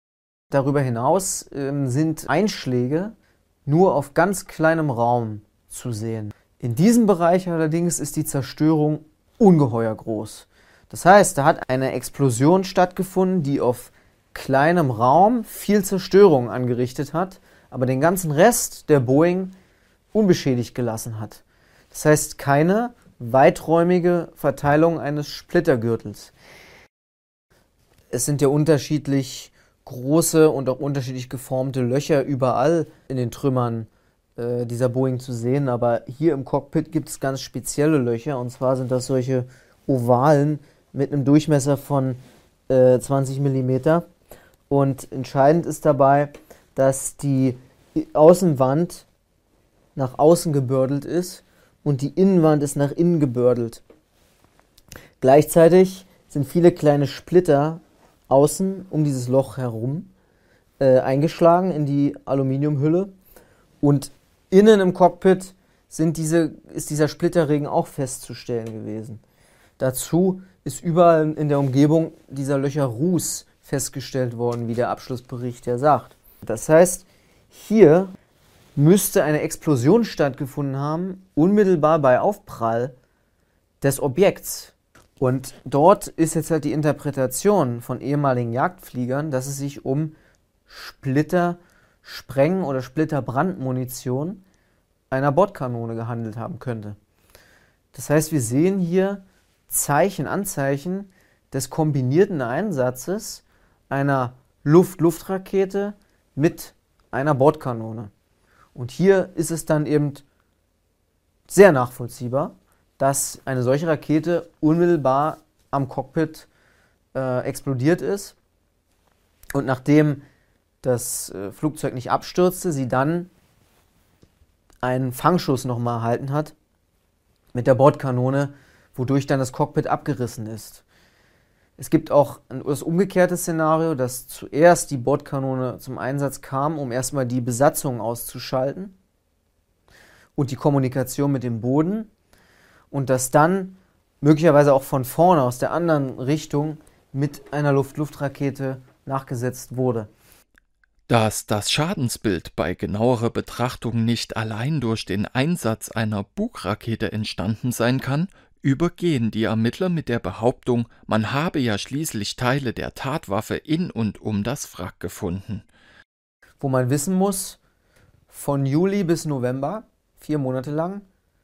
Speaker 4: Darüber hinaus sind Einschläge nur auf ganz kleinem Raum zu sehen. In diesem Bereich allerdings ist die Zerstörung ungeheuer groß. Das heißt, da hat eine Explosion stattgefunden, die auf kleinem Raum viel Zerstörung angerichtet hat, aber den ganzen Rest der Boeing unbeschädigt gelassen hat. Das heißt, keine weiträumige Verteilung eines Splittergürtels. Es sind ja unterschiedlich große und auch unterschiedlich geformte Löcher überall in den Trümmern dieser Boeing zu sehen, aber hier im Cockpit gibt es ganz spezielle Löcher, und zwar sind das solche Ovalen mit einem Durchmesser von 20 mm. Und entscheidend ist dabei, dass die Außenwand nach außen gebördelt ist und die Innenwand ist nach innen gebördelt. Gleichzeitig sind viele kleine Splitter außen um dieses Loch herum eingeschlagen in die Aluminiumhülle, und innen im Cockpit ist dieser Splitterregen auch festzustellen gewesen. Dazu ist überall in der Umgebung dieser Löcher Ruß festgestellt worden, wie der Abschlussbericht ja sagt. Das heißt, hier müsste eine Explosion stattgefunden haben, unmittelbar bei Aufprall des Objekts. Und dort ist jetzt halt die Interpretation von ehemaligen Jagdfliegern, dass es sich um Splitterspreng- oder Splitterbrandmunition einer Bordkanone gehandelt haben könnte. Das heißt, wir sehen hier Anzeichen des kombinierten Einsatzes einer Luft-Luft-Rakete mit einer Bordkanone. Und hier ist es dann eben sehr nachvollziehbar, dass eine solche Rakete unmittelbar am Cockpit explodiert ist und nachdem das Flugzeug nicht abstürzte, sie dann einen Fangschuss nochmal erhalten hat mit der Bordkanone, wodurch dann das Cockpit abgerissen ist. Es gibt auch das umgekehrte Szenario, dass zuerst die Bordkanone zum Einsatz kam, um erstmal die Besatzung auszuschalten und die Kommunikation mit dem Boden, und dass dann möglicherweise auch von vorne aus der anderen Richtung mit einer Luft-Luft-Rakete nachgesetzt wurde.
Speaker 5: Dass das Schadensbild bei genauerer Betrachtung nicht allein durch den Einsatz einer Bugrakete entstanden sein kann, übergehen die Ermittler mit der Behauptung, man habe ja schließlich Teile der Tatwaffe in und um das Wrack gefunden.
Speaker 4: Wo man wissen muss, von Juli bis November, 4 Monate lang,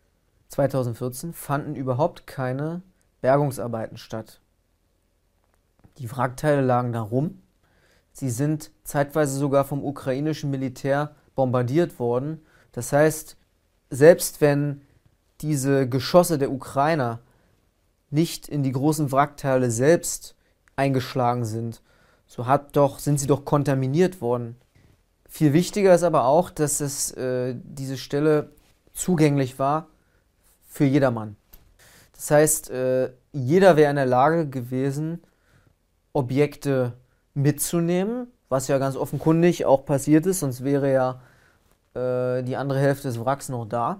Speaker 4: 2014, fanden überhaupt keine Bergungsarbeiten statt. Die Wrackteile lagen da rum. Sie sind zeitweise sogar vom ukrainischen Militär bombardiert worden. Das heißt, selbst wenn diese Geschosse der Ukrainer nicht in die großen Wrackteile selbst eingeschlagen sind, sind sie doch kontaminiert worden. Viel wichtiger ist aber auch, dass diese Stelle zugänglich war für jedermann. Das heißt, jeder wäre in der Lage gewesen, Objekte mitzunehmen, was ja ganz offenkundig auch passiert ist, sonst wäre ja die andere Hälfte des Wracks noch da.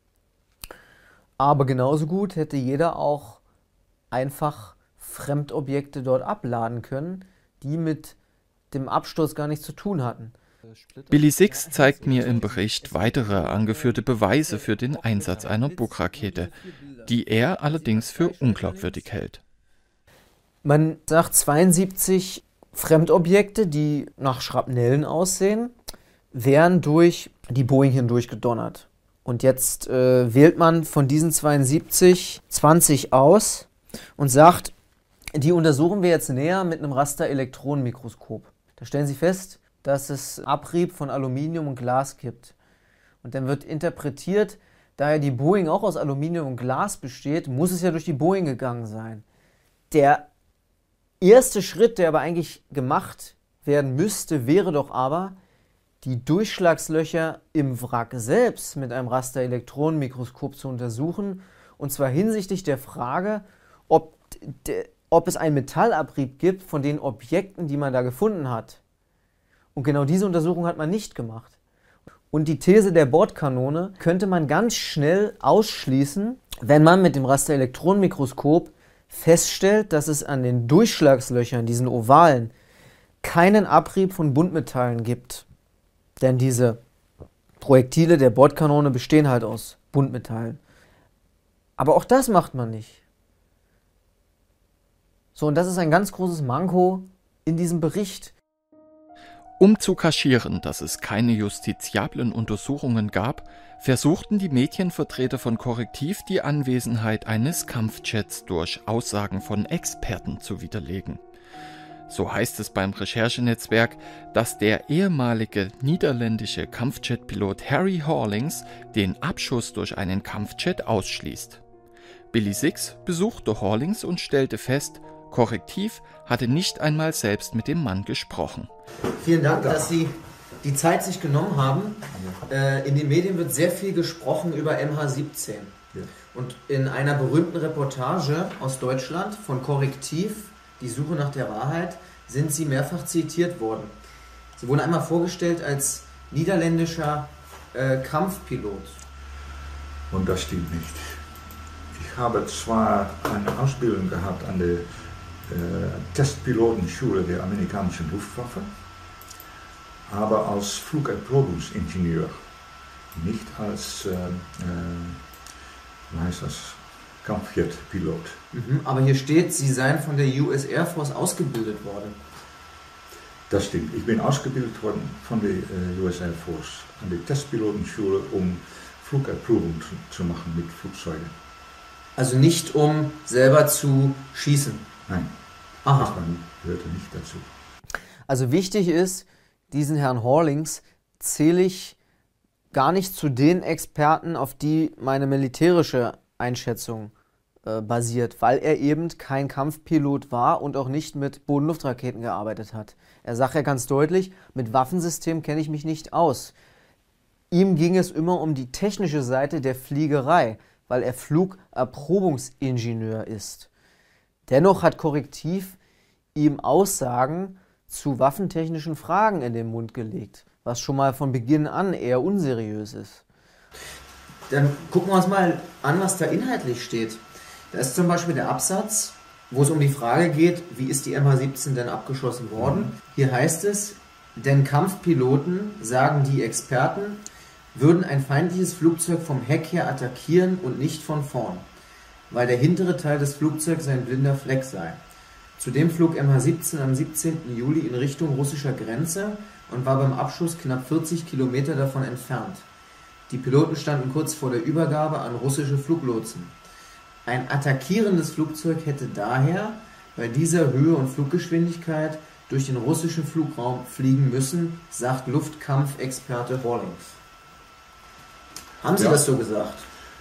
Speaker 4: Aber genauso gut hätte jeder auch einfach Fremdobjekte dort abladen können, die mit dem Absturz gar nichts zu tun hatten.
Speaker 5: Billy Six zeigt mir im Bericht weitere angeführte Beweise für den Einsatz einer Bugrakete, die er allerdings für unglaubwürdig hält.
Speaker 4: Man sagt 72 Fremdobjekte, die nach Schrapnellen aussehen, wären durch die Boeing hindurch gedonnert. Und jetzt wählt man von diesen 72 20 aus und sagt, die untersuchen wir jetzt näher mit einem Rasterelektronenmikroskop. Da stellen sie fest, dass es Abrieb von Aluminium und Glas gibt. Und dann wird interpretiert, da ja die Boeing auch aus Aluminium und Glas besteht, muss es ja durch die Boeing gegangen sein. Der erste Schritt, der aber eigentlich gemacht werden müsste, wäre doch aber, die Durchschlagslöcher im Wrack selbst mit einem Rasterelektronenmikroskop zu untersuchen, und zwar hinsichtlich der Frage, ob es einen Metallabrieb gibt von den Objekten, die man da gefunden hat. Und genau diese Untersuchung hat man nicht gemacht. Und die These der Bordkanone könnte man ganz schnell ausschließen, wenn man mit dem Rasterelektronenmikroskop feststellt, dass es an den Durchschlagslöchern, diesen Ovalen, keinen Abrieb von Buntmetallen gibt. Denn diese Projektile der Bordkanone bestehen halt aus Buntmetallen. Aber auch das macht man nicht. So, und das ist ein ganz großes Manko in diesem Bericht.
Speaker 5: Um zu kaschieren, dass es keine justiziablen Untersuchungen gab, versuchten die Medienvertreter von Correctiv die Anwesenheit eines Kampfjets durch Aussagen von Experten zu widerlegen. So heißt es beim Recherchenetzwerk, dass der ehemalige niederländische Kampfjetpilot Harry Horlings den Abschuss durch einen Kampfjet ausschließt. Billy Six besuchte Horlings und stellte fest, Correctiv hatte nicht einmal selbst mit dem Mann gesprochen.
Speaker 4: Vielen Dank, dass Sie die Zeit sich genommen haben. In den Medien wird sehr viel gesprochen über MH17. Ja. Und in einer berühmten Reportage aus Deutschland von Correctiv, Die Suche nach der Wahrheit, sind Sie mehrfach zitiert worden. Sie wurden einmal vorgestellt als niederländischer Kampfpilot.
Speaker 19: Und das stimmt nicht. Ich habe zwar eine Ausbildung gehabt an der Testpilotenschule der amerikanischen Luftwaffe, aber als Flugerprobungsingenieur, nicht als Kampfjetpilot.
Speaker 4: Aber hier steht, Sie seien von der US Air Force ausgebildet worden.
Speaker 19: Das stimmt. Ich bin ausgebildet worden von der US Air Force an der Testpilotenschule, um Flugerprobung zu machen mit Flugzeugen.
Speaker 4: Also nicht um selber zu schießen?
Speaker 19: Nein,
Speaker 4: Aha.
Speaker 19: das gehörte nicht dazu.
Speaker 4: Also wichtig ist, diesen Herrn Horlings zähle ich gar nicht zu den Experten, auf die meine militärische Einschätzung basiert, weil er eben kein Kampfpilot war und auch nicht mit Boden-Luft-Raketen gearbeitet hat. Er sagt ja ganz deutlich, mit Waffensystemen kenne ich mich nicht aus. Ihm ging es immer um die technische Seite der Fliegerei, weil er Flugerprobungsingenieur ist. Dennoch hat Correctiv ihm Aussagen zu waffentechnischen Fragen in den Mund gelegt, was schon mal von Beginn an eher unseriös ist. Dann gucken wir uns mal an, was da inhaltlich steht. Da ist zum Beispiel der Absatz, wo es um die Frage geht, wie ist die MH17 denn abgeschossen worden? Hier heißt es, denn Kampfpiloten, sagen die Experten, würden ein feindliches Flugzeug vom Heck her attackieren und nicht von vorn, weil der hintere Teil des Flugzeugs ein blinder Fleck sei. Zudem flog MH17 am 17. Juli in Richtung russischer Grenze und war beim Abschuss knapp 40 Kilometer davon entfernt. Die Piloten standen kurz vor der Übergabe an russische Fluglotsen. Ein attackierendes Flugzeug hätte daher bei dieser Höhe und Fluggeschwindigkeit durch den russischen Flugraum fliegen müssen, sagt Luftkampfexperte Horlings. Haben Sie das so gesagt?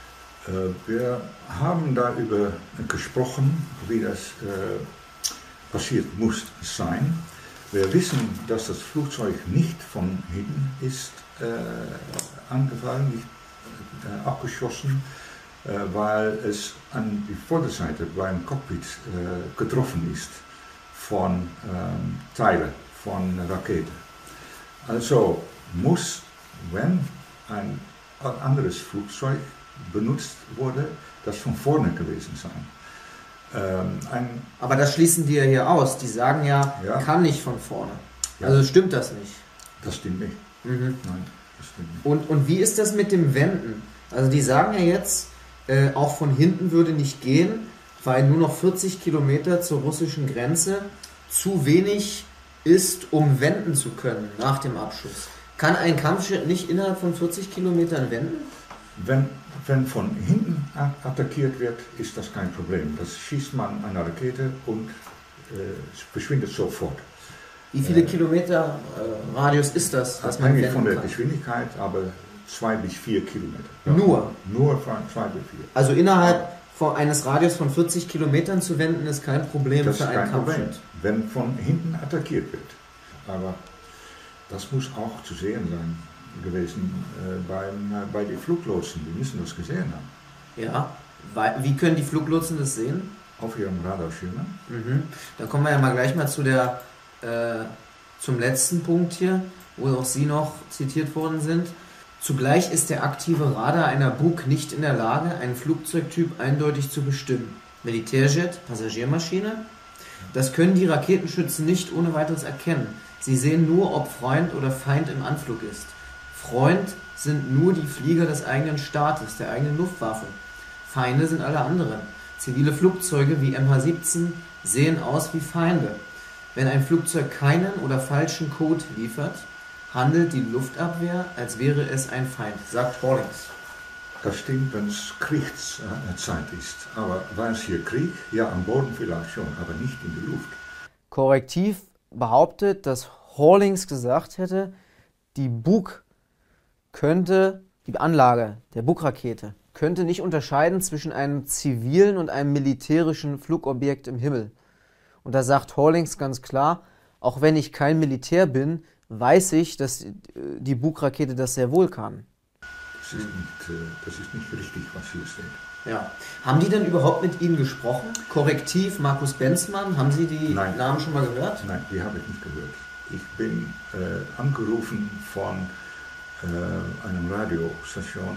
Speaker 19: Wir haben darüber gesprochen, wie das passiert muss sein. Wir wissen, dass das Flugzeug nicht von hinten ist angefallen, nicht abgeschossen, weil es an die Vorderseite beim Cockpit getroffen ist von Teilen von Raketen. Also muss, wenn ein anderes Flugzeug benutzt wurde, das von vorne gewesen sein.
Speaker 4: Aber das schließen die ja hier aus. Die sagen ja, kann nicht von vorne. Ja. Also stimmt das nicht?
Speaker 19: Das stimmt nicht.
Speaker 4: Mhm.
Speaker 19: Nein, das stimmt nicht.
Speaker 4: Und wie ist das mit dem Wenden? Also die sagen ja jetzt, auch von hinten würde nicht gehen, weil nur noch 40 Kilometer zur russischen Grenze zu wenig ist, um wenden zu können nach dem Abschuss. Kann ein Kampfjet nicht innerhalb von 40 Kilometern wenden?
Speaker 19: Wenn von hinten attackiert wird, ist das kein Problem. Das schießt man eine Rakete und verschwindet sofort.
Speaker 4: Wie viele Kilometer Radius ist das, was man
Speaker 19: abhängig von der
Speaker 4: kann?
Speaker 19: Geschwindigkeit, aber 2 bis 4 Kilometer.
Speaker 4: Ja. Nur?
Speaker 19: Nur 2 bis 4.
Speaker 4: Also innerhalb eines Radius von 40 Kilometern zu wenden, ist kein Problem
Speaker 19: das
Speaker 4: für einen Kampfjet.
Speaker 19: Wenn von hinten attackiert wird. Aber das muss auch zu sehen sein gewesen bei den Fluglotsen. Die müssen das gesehen haben.
Speaker 4: Ja, wie können die Fluglotsen das sehen?
Speaker 19: Auf ihrem Radarschirm.
Speaker 4: Mhm. Dann kommen wir ja mal gleich mal zum letzten Punkt hier, wo auch Sie noch zitiert worden sind. Zugleich ist der aktive Radar einer Buk nicht in der Lage, einen Flugzeugtyp eindeutig zu bestimmen. Militärjet, Passagiermaschine. Das können die Raketenschützen nicht ohne weiteres erkennen. Sie sehen nur, ob Freund oder Feind im Anflug ist. Freund sind nur die Flieger des eigenen Staates, der eigenen Luftwaffe. Feinde sind alle anderen. Zivile Flugzeuge wie MH17 sehen aus wie Feinde. Wenn ein Flugzeug keinen oder falschen Code liefert, handelt die Luftabwehr, als wäre es ein Feind, sagt Rawlings.
Speaker 19: Das stimmt, wenn es Kriegszeit ist. Aber war es hier Krieg? Ja, am Boden vielleicht schon, aber nicht in der Luft.
Speaker 4: Korrektiv behauptet, dass Rawlings gesagt hätte, die Bug könnte, die Anlage der Bug-Rakete, könnte nicht unterscheiden zwischen einem zivilen und einem militärischen Flugobjekt im Himmel. Und da sagt Rawlings ganz klar, auch wenn ich kein Militär bin, weiß ich, dass die Bug-Rakete das sehr wohl kann.
Speaker 19: Das ist nicht richtig, was hier steht.
Speaker 4: Ja. Haben die denn überhaupt mit Ihnen gesprochen? Korrektiv, Markus Benzmann, haben Sie die Namen schon mal gehört?
Speaker 19: Nein, die habe ich nicht gehört. Ich bin angerufen von einer Radiostation,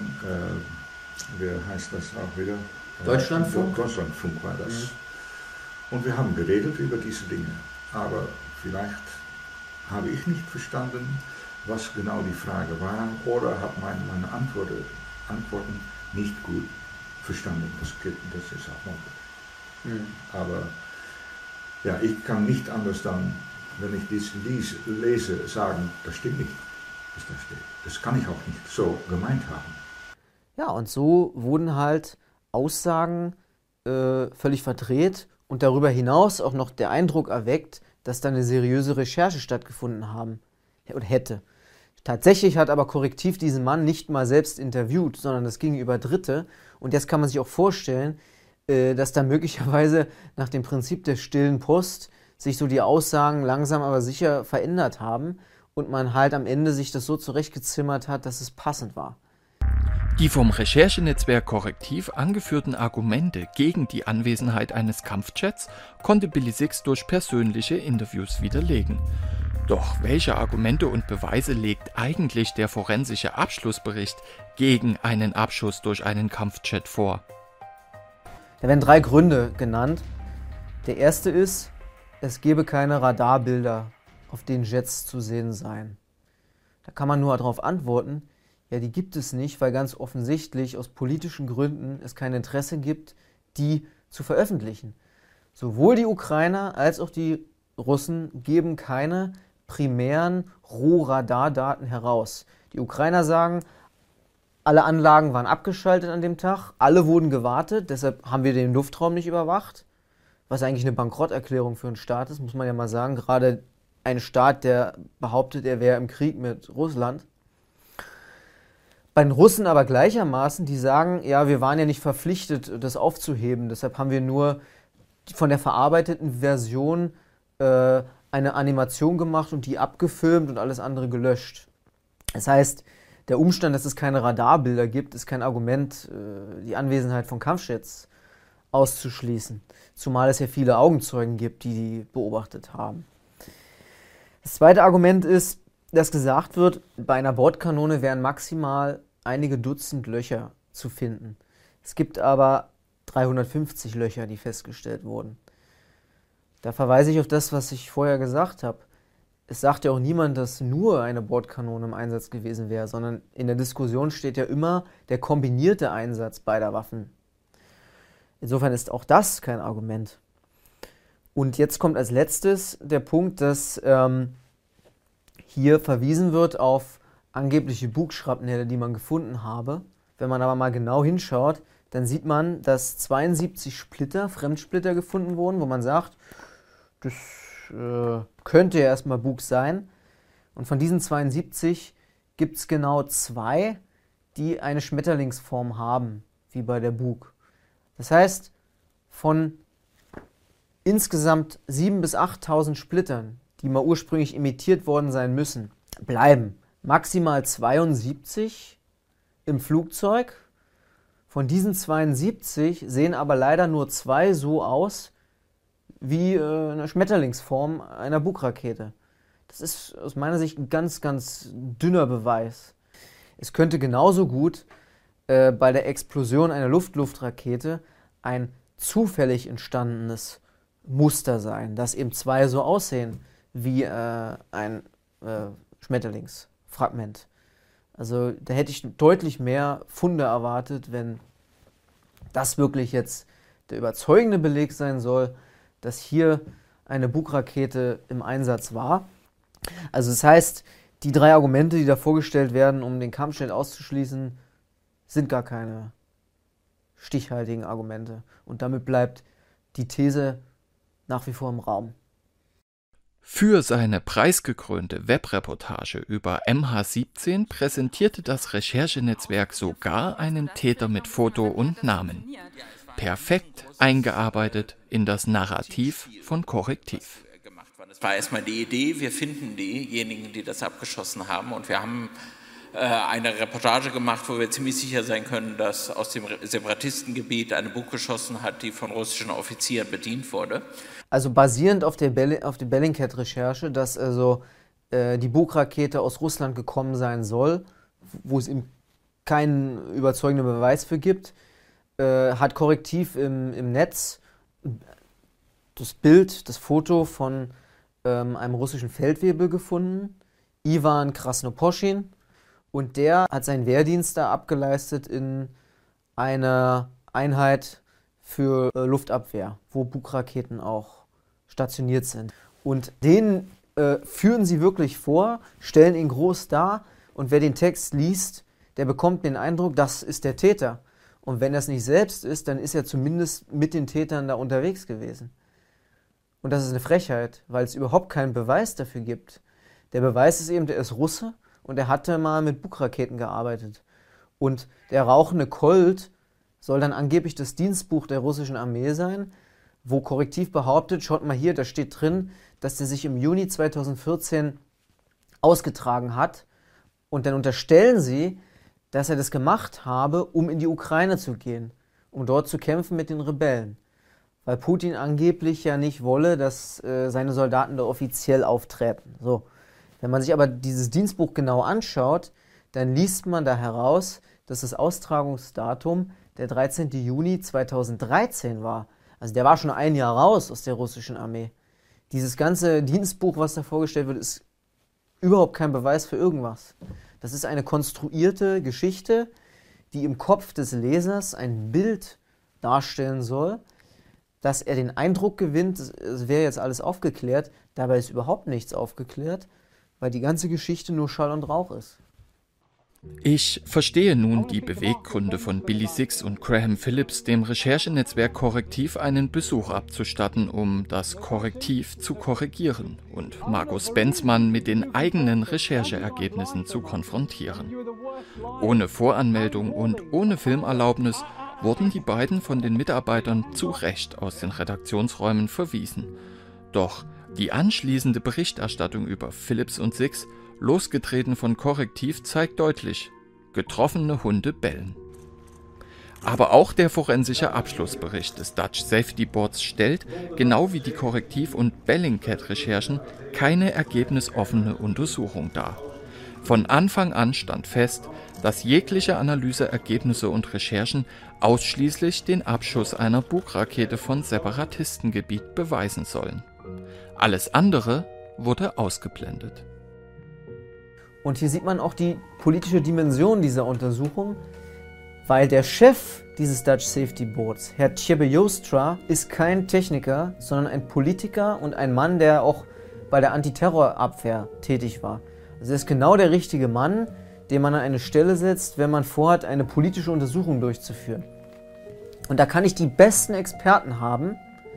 Speaker 19: wer heißt das auch wieder?
Speaker 4: Deutschlandfunk?
Speaker 19: Deutschlandfunk war das. Und wir haben geredet über diese Dinge. Aber vielleicht habe ich nicht verstanden, was genau die Frage war, oder habe meine Antworten nicht gut verstanden. Das ist auch möglich. Aber ja, ich kann nicht anders dann, wenn ich dies lese, sagen, das stimmt nicht, was da steht. Das kann ich auch nicht so gemeint haben.
Speaker 4: Ja, und so wurden halt Aussagen völlig verdreht und darüber hinaus auch noch der Eindruck erweckt, dass da eine seriöse Recherche stattgefunden haben oder hätte. Tatsächlich hat aber Korrektiv diesen Mann nicht mal selbst interviewt, sondern das ging über Dritte. Und jetzt kann man sich auch vorstellen, dass da möglicherweise nach dem Prinzip der stillen Post sich so die Aussagen langsam aber sicher verändert haben und man halt am Ende sich das so zurechtgezimmert hat, dass es passend war.
Speaker 5: Die vom Recherchenetzwerk Korrektiv angeführten Argumente gegen die Anwesenheit eines Kampfjets konnte Billy Six durch persönliche Interviews widerlegen. Doch welche Argumente und Beweise legt eigentlich der forensische Abschlussbericht gegen einen Abschuss durch einen Kampfjet vor?
Speaker 4: Da werden 3 Gründe genannt. Der erste ist, es gebe keine Radarbilder, auf denen Jets zu sehen seien. Da kann man nur darauf antworten, ja, die gibt es nicht, weil ganz offensichtlich aus politischen Gründen es kein Interesse gibt, die zu veröffentlichen. Sowohl die Ukrainer als auch die Russen geben keine primären Rohradardaten heraus. Die Ukrainer sagen, alle Anlagen waren abgeschaltet an dem Tag, alle wurden gewartet, deshalb haben wir den Luftraum nicht überwacht, was eigentlich eine Bankrotterklärung für einen Staat ist, muss man ja mal sagen. Gerade ein Staat, der behauptet, er wäre im Krieg mit Russland. Bei den Russen aber gleichermaßen, die sagen, ja, wir waren ja nicht verpflichtet, das aufzuheben, deshalb haben wir nur von der verarbeiteten Version eine Animation gemacht und die abgefilmt und alles andere gelöscht. Das heißt, der Umstand, dass es keine Radarbilder gibt, ist kein Argument, die Anwesenheit von Kampfjets auszuschließen. Zumal es ja viele Augenzeugen gibt, die beobachtet haben. Das zweite Argument ist, dass gesagt wird, bei einer Bordkanone wären maximal einige Dutzend Löcher zu finden. Es gibt aber 350 Löcher, die festgestellt wurden. Da verweise ich auf das, was ich vorher gesagt habe. Es sagt ja auch niemand, dass nur eine Bordkanone im Einsatz gewesen wäre, sondern in der Diskussion steht ja immer der kombinierte Einsatz beider Waffen. Insofern ist auch das kein Argument. Und jetzt kommt als letztes der Punkt, dass hier verwiesen wird auf angebliche Bugschrapnelle, die man gefunden habe. Wenn man aber mal genau hinschaut, dann sieht man, dass 72 Splitter, Fremdsplitter gefunden wurden, wo man sagt, das könnte ja erstmal Bug sein. Und von diesen 72 gibt es genau 2, die eine Schmetterlingsform haben, wie bei der Bug. Das heißt, von insgesamt 7.000 bis 8.000 Splittern, die mal ursprünglich imitiert worden sein müssen, bleiben maximal 72 im Flugzeug. Von diesen 72 sehen aber leider nur 2 so aus wie eine Schmetterlingsform einer Bugrakete. Das ist aus meiner Sicht ein ganz, ganz dünner Beweis. Es könnte genauso gut bei der Explosion einer Luft-Luft-Rakete ein zufällig entstandenes Muster sein, dass eben zwei so aussehen wie ein Schmetterlingsfragment. Also da hätte ich deutlich mehr Funde erwartet, wenn das wirklich jetzt der überzeugende Beleg sein soll, dass hier eine Bug-Rakete im Einsatz war. Also das heißt, die 3 Argumente, die da vorgestellt werden, um den Kampfjet auszuschließen, sind gar keine stichhaltigen Argumente. Und damit bleibt die These nach wie vor im Raum.
Speaker 5: Für seine preisgekrönte Webreportage über MH17 präsentierte das Recherchenetzwerk sogar einen Täter mit Foto und Namen. Perfekt eingearbeitet in das Narrativ von Korrektiv.
Speaker 3: Das war erstmal die Idee, wir finden diejenigen, die das abgeschossen haben, und wir haben eine Reportage gemacht, wo wir ziemlich sicher sein können, dass aus dem Separatistengebiet eine Bug geschossen hat, die von russischen Offizieren bedient wurde.
Speaker 4: Also basierend auf der Bellingcat-Recherche, dass also die Bug-Rakete aus Russland gekommen sein soll, wo es eben keinen überzeugenden Beweis für gibt, hat Korrektiv im Netz das Bild, das Foto von einem russischen Feldwebel gefunden, Ivan Krasnoposchin, und der hat seinen Wehrdienst da abgeleistet in einer Einheit für Luftabwehr, wo Bug-Raketen auch stationiert sind. Und den führen sie wirklich vor, stellen ihn groß dar, und wer den Text liest, der bekommt den Eindruck, das ist der Täter. Und wenn das nicht selbst ist, dann ist er zumindest mit den Tätern da unterwegs gewesen. Und das ist eine Frechheit, weil es überhaupt keinen Beweis dafür gibt. Der Beweis ist eben, der ist Russe und er hatte mal mit Bug-Raketen gearbeitet. Und der rauchende Colt soll dann angeblich das Dienstbuch der russischen Armee sein, wo Korrektiv behauptet, schaut mal hier, da steht drin, dass der sich im Juni 2014 ausgetragen hat. Und dann unterstellen sie, dass er das gemacht habe, um in die Ukraine zu gehen, um dort zu kämpfen mit den Rebellen. Weil Putin angeblich ja nicht wolle, dass seine Soldaten da offiziell auftreten. So. Wenn man sich aber dieses Dienstbuch genau anschaut, dann liest man da heraus, dass das Austragungsdatum der 13. Juni 2013 war. Also der war schon ein Jahr raus aus der russischen Armee. Dieses ganze Dienstbuch, was da vorgestellt wird, ist überhaupt kein Beweis für irgendwas. Das ist eine konstruierte Geschichte, die im Kopf des Lesers ein Bild darstellen soll, dass er den Eindruck gewinnt, es wäre jetzt alles aufgeklärt. Dabei ist überhaupt nichts aufgeklärt, weil die ganze Geschichte nur Schall und Rauch ist.
Speaker 5: Ich verstehe nun die Beweggründe von Billy Six und Graham Phillips, dem Recherchenetzwerk Korrektiv einen Besuch abzustatten, um das Korrektiv zu korrigieren und Markus Benzmann mit den eigenen Rechercheergebnissen zu konfrontieren. Ohne Voranmeldung und ohne Filmerlaubnis wurden die beiden von den Mitarbeitern zu Recht aus den Redaktionsräumen verwiesen. Doch die anschließende Berichterstattung über Phillips und Six, losgetreten von Korrektiv, zeigt deutlich, getroffene Hunde bellen. Aber auch der forensische Abschlussbericht des Dutch Safety Boards stellt, genau wie die Korrektiv- und Bellingcat-Recherchen, keine ergebnisoffene Untersuchung dar. Von Anfang an stand fest, dass jegliche Analyseergebnisse und Recherchen ausschließlich den Abschuss einer Bug-Rakete von Separatistengebiet beweisen sollen. Alles andere wurde ausgeblendet.
Speaker 4: Und hier sieht man auch die politische Dimension dieser Untersuchung, weil der Chef dieses Dutch Safety Boards, Herr Tjebe Joustra, ist kein Techniker, sondern ein Politiker und ein Mann, der auch bei der Antiterrorabwehr tätig war. Also er ist genau der richtige Mann, den man an eine Stelle setzt, wenn man vorhat, eine politische Untersuchung durchzuführen. Und da kann ich die besten Experten haben.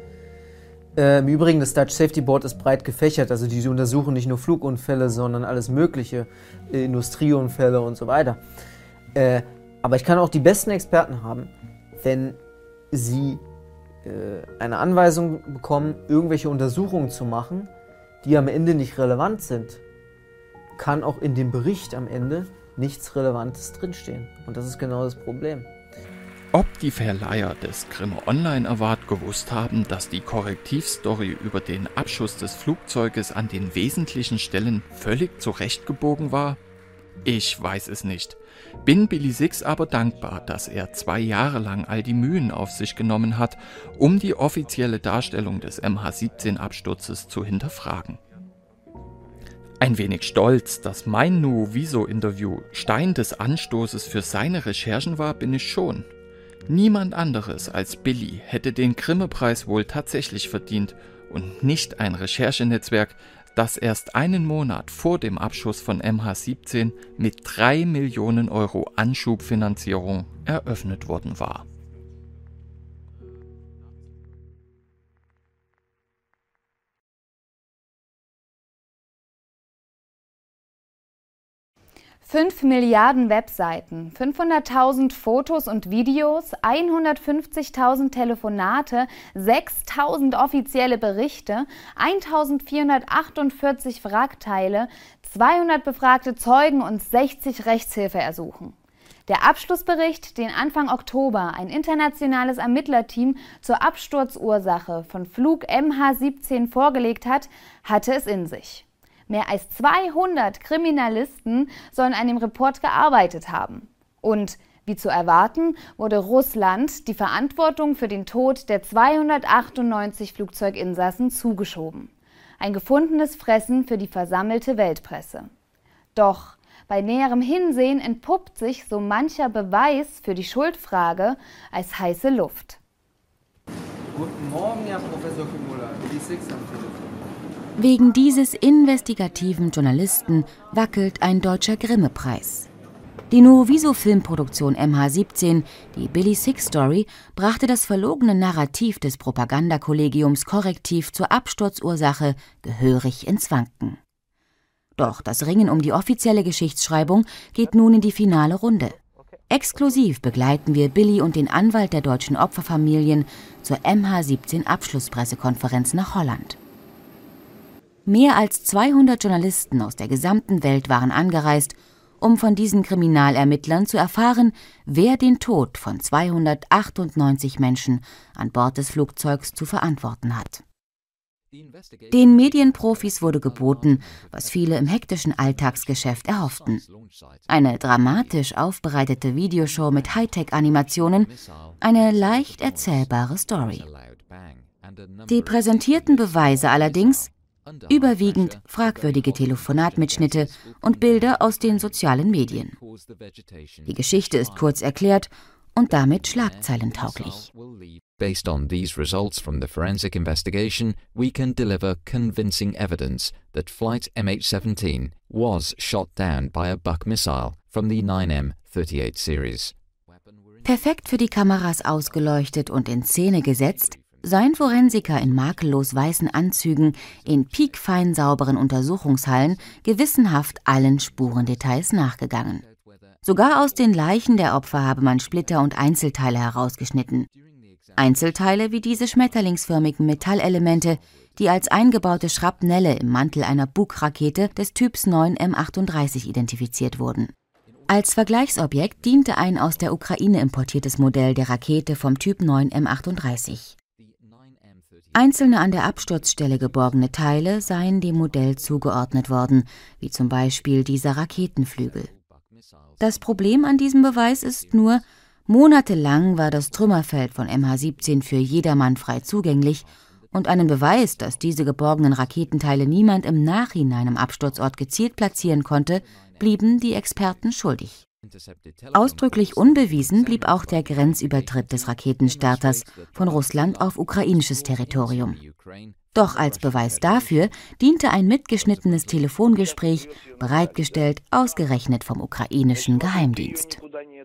Speaker 4: Im Übrigen, das Dutch Safety Board ist breit gefächert, also die untersuchen nicht nur Flugunfälle, sondern alles mögliche, Industrieunfälle und so weiter. Aber ich kann auch die besten Experten haben, wenn sie eine Anweisung bekommen, irgendwelche Untersuchungen zu machen, die am Ende nicht relevant sind, kann auch in dem Bericht am Ende nichts Relevantes drinstehen. Und das ist genau das Problem.
Speaker 5: Ob die Verleiher des Grimme Online Award gewusst haben, dass die Korrektivstory über den Abschuss des Flugzeuges an den wesentlichen Stellen völlig zurechtgebogen war? Ich weiß es nicht. Bin Billy Six aber dankbar, dass er 2 Jahre lang all die Mühen auf sich genommen hat, um die offizielle Darstellung des MH17-Absturzes zu hinterfragen. Ein wenig stolz, dass mein Nuoviso-Interview Stein des Anstoßes für seine Recherchen war, bin ich schon. Niemand anderes als Billy hätte den Grimme-Preis wohl tatsächlich verdient und nicht ein Recherchenetzwerk, das erst einen Monat vor dem Abschuss von MH17 mit 3 Millionen Euro Anschubfinanzierung eröffnet worden war.
Speaker 20: $5 Milliarden Webseiten, 500.000 Fotos und Videos, 150.000 Telefonate, 6.000 offizielle Berichte, 1.448 Wrackteile, 200 befragte Zeugen und 60 Rechtshilfeersuchen. Der Abschlussbericht, den Anfang Oktober ein internationales Ermittlerteam zur Absturzursache von Flug MH17 vorgelegt hat, hatte es in sich. Mehr als 200 Kriminalisten sollen an dem Report gearbeitet haben. Und, wie zu erwarten, wurde Russland die Verantwortung für den Tod der 298 Flugzeuginsassen zugeschoben. Ein gefundenes Fressen für die versammelte Weltpresse. Doch bei näherem Hinsehen entpuppt sich so mancher Beweis für die Schuldfrage als heiße Luft.
Speaker 21: Guten Morgen, Herr Professor Kumula. Die Six am Telefon.
Speaker 22: Wegen dieses investigativen Journalisten wackelt ein deutscher Grimme-Preis. Die Nuoviso-Filmproduktion MH17, die Billy Six Story, brachte das verlogene Narrativ des Propagandakollegiums Korrektiv zur Absturzursache gehörig ins Wanken. Doch das Ringen um die offizielle Geschichtsschreibung geht nun in die finale Runde. Exklusiv begleiten wir Billy und den Anwalt der deutschen Opferfamilien zur MH17-Abschlusspressekonferenz nach Holland. Mehr als 200 Journalisten aus der gesamten Welt waren angereist, um von diesen Kriminalermittlern zu erfahren, wer den Tod von 298 Menschen an Bord des Flugzeugs zu verantworten hat. Den Medienprofis wurde geboten, was viele im hektischen Alltagsgeschäft erhofften. Eine dramatisch aufbereitete Videoshow mit Hightech-Animationen, eine leicht erzählbare Story. Die präsentierten Beweise allerdings überwiegend fragwürdige Telefonatmitschnitte und Bilder aus den sozialen Medien. Die Geschichte ist kurz erklärt und damit schlagzeilentauglich.
Speaker 23: Based on these results from the forensic investigation, we can deliver convincing evidence that Flight MH17 was shot down by a Buk missile from the 9M38 series.
Speaker 22: Perfekt für die Kameras ausgeleuchtet und in Szene gesetzt, seien Forensiker in makellos weißen Anzügen in piekfein sauberen Untersuchungshallen gewissenhaft allen Spurendetails nachgegangen. Sogar aus den Leichen der Opfer habe man Splitter und Einzelteile herausgeschnitten. Einzelteile wie diese schmetterlingsförmigen Metallelemente, die als eingebaute Schrapnelle im Mantel einer Buk-Rakete des Typs 9M38 identifiziert wurden. Als Vergleichsobjekt diente ein aus der Ukraine importiertes Modell der Rakete vom Typ 9M38. Einzelne an der Absturzstelle geborgene Teile seien dem Modell zugeordnet worden, wie zum Beispiel dieser Raketenflügel. Das Problem an diesem Beweis ist nur, monatelang war das Trümmerfeld von MH17 für jedermann frei zugänglich und einen Beweis, dass diese geborgenen Raketenteile niemand im Nachhinein am Absturzort gezielt platzieren konnte, blieben die Experten schuldig. Ausdrücklich unbewiesen blieb auch der Grenzübertritt des Raketenstarters von Russland auf ukrainisches Territorium. Doch als Beweis dafür diente ein mitgeschnittenes Telefongespräch, bereitgestellt ausgerechnet vom ukrainischen Geheimdienst.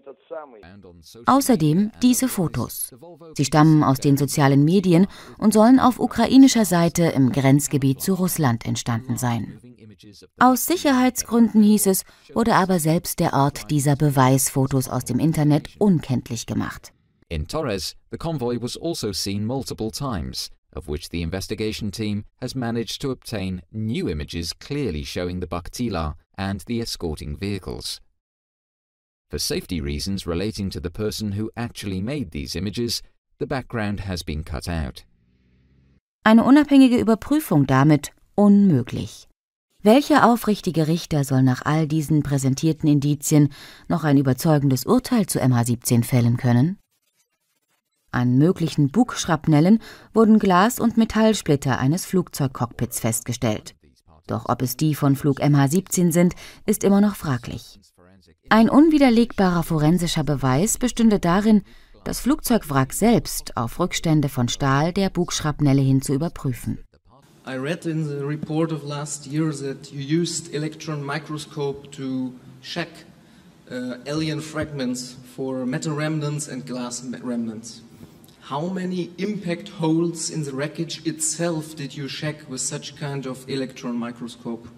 Speaker 22: Außerdem diese Fotos. Sie stammen aus den sozialen Medien und sollen auf ukrainischer Seite im Grenzgebiet zu Russland entstanden sein. Aus Sicherheitsgründen, hieß es, wurde aber selbst der Ort dieser Beweisfotos aus dem Internet unkenntlich gemacht.
Speaker 23: In Torres, the convoy was also seen multiple times, of which the investigation team has managed to obtain new images clearly showing the Buk Tila and the escorting vehicles. For safety reasons relating to the person who actually made these images, the background has been cut out.
Speaker 22: Eine unabhängige Überprüfung damit unmöglich. Welcher aufrichtige Richter soll nach all diesen präsentierten Indizien noch ein überzeugendes Urteil zu MH17 fällen können? An möglichen Bugschrapnellen wurden Glas- und Metallsplitter eines Flugzeugcockpits festgestellt. Doch ob es die von Flug MH17 sind, ist immer noch fraglich. Ein unwiderlegbarer forensischer Beweis bestünde darin, das Flugzeugwrack selbst auf Rückstände von Stahl der Bugschrapnelle hin zu überprüfen.
Speaker 2: I read in the report of last year that you used electron microscope to check alien fragments for metal remnants and glass remnants. How many impact holes in the wreckage itself did you check with such kind of electron microscope?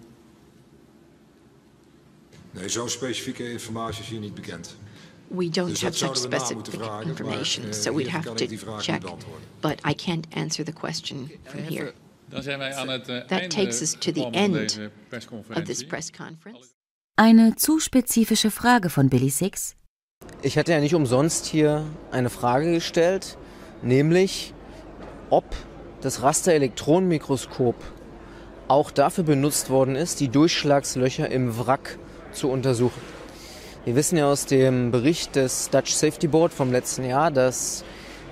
Speaker 6: Nee, zo'n specifieke informatie is hier niet bekend.
Speaker 8: We don't have such specific information, so we'd have to check. But I can't answer the question from here. That takes us to the end of this press conference.
Speaker 22: Eine zu spezifische Frage von Billy Six.
Speaker 4: Ich hatte ja nicht umsonst hier eine Frage gestellt, nämlich ob das Rasterelektronenmikroskop auch dafür benutzt worden ist, die Durchschlagslöcher im Wrack zu untersuchen. Wir wissen ja aus dem Bericht des Dutch Safety Board vom letzten Jahr, dass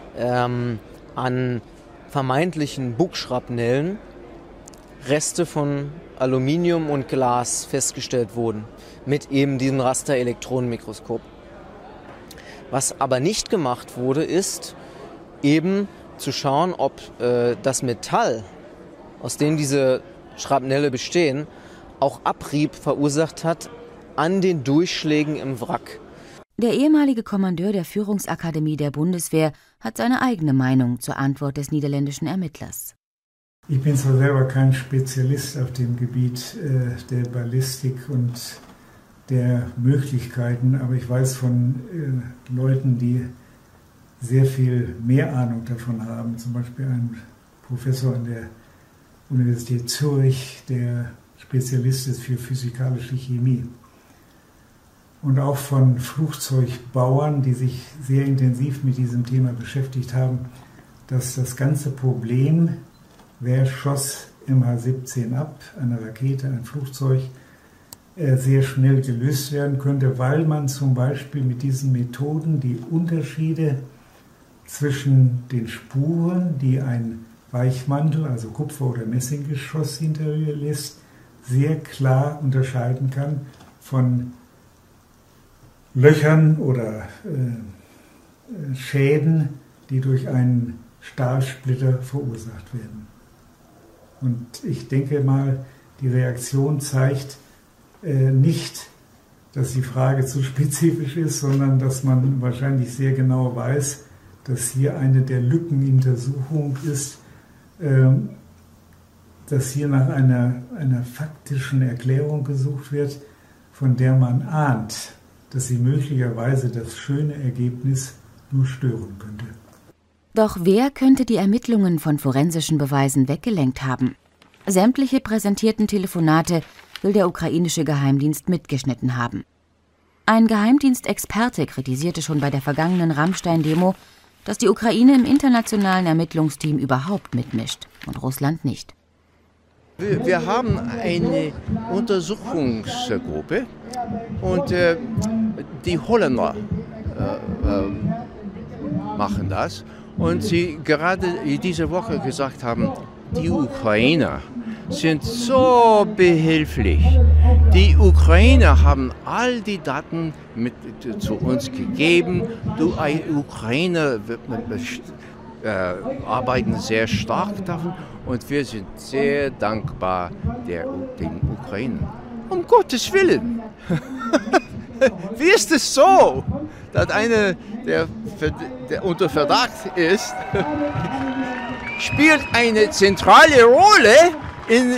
Speaker 4: an vermeintlichen Bugschrapnellen Reste von Aluminium und Glas festgestellt wurden, mit eben diesem Rasterelektronenmikroskop. Was aber nicht gemacht wurde, ist eben zu schauen, ob das Metall, aus dem diese Schrapnelle bestehen, auch Abrieb verursacht hat an den Durchschlägen im Wrack.
Speaker 22: Der ehemalige Kommandeur der Führungsakademie der Bundeswehr hat seine eigene Meinung zur Antwort des niederländischen Ermittlers.
Speaker 24: Ich bin zwar selber kein Spezialist auf dem Gebiet der Ballistik und der Möglichkeiten, aber ich weiß von Leuten, die sehr viel mehr Ahnung davon haben, zum Beispiel ein Professor an der Universität Zürich, der Spezialist ist für physikalische Chemie. Und auch von Flugzeugbauern, die sich sehr intensiv mit diesem Thema beschäftigt haben, dass das ganze Problem, wer schoss MH17 ab, eine Rakete, ein Flugzeug, sehr schnell gelöst werden könnte, weil man zum Beispiel mit diesen Methoden die Unterschiede zwischen den Spuren, die ein Weichmantel, also Kupfer- oder Messinggeschoss hinterlässt, sehr klar unterscheiden kann von Löchern oder Schäden, die durch einen Stahlsplitter verursacht werden. Und ich denke mal, die Reaktion zeigt nicht, dass die Frage zu spezifisch ist, sondern dass man wahrscheinlich sehr genau weiß, dass hier eine der Lücken in der Untersuchung ist, dass hier nach einer faktischen Erklärung gesucht wird, von der man ahnt, dass sie möglicherweise das schöne Ergebnis nur stören könnte.
Speaker 22: Doch wer könnte die Ermittlungen von forensischen Beweisen weggelenkt haben? Sämtliche präsentierten Telefonate will der ukrainische Geheimdienst mitgeschnitten haben. Ein Geheimdienstexperte kritisierte schon bei der vergangenen Rammstein-Demo, dass die Ukraine im internationalen Ermittlungsteam überhaupt mitmischt und Russland nicht.
Speaker 25: Wir haben eine Untersuchungsgruppe und die Holländer machen das. Und sie gerade diese Woche gesagt haben, die Ukrainer sind so behilflich. Die Ukrainer haben all die Daten zu uns gegeben. Die Ukrainer arbeiten sehr stark daran und wir sind sehr dankbar den Ukrainern. Um Gottes Willen! Wie ist es so, dass einer, der unter Verdacht ist, spielt eine zentrale Rolle in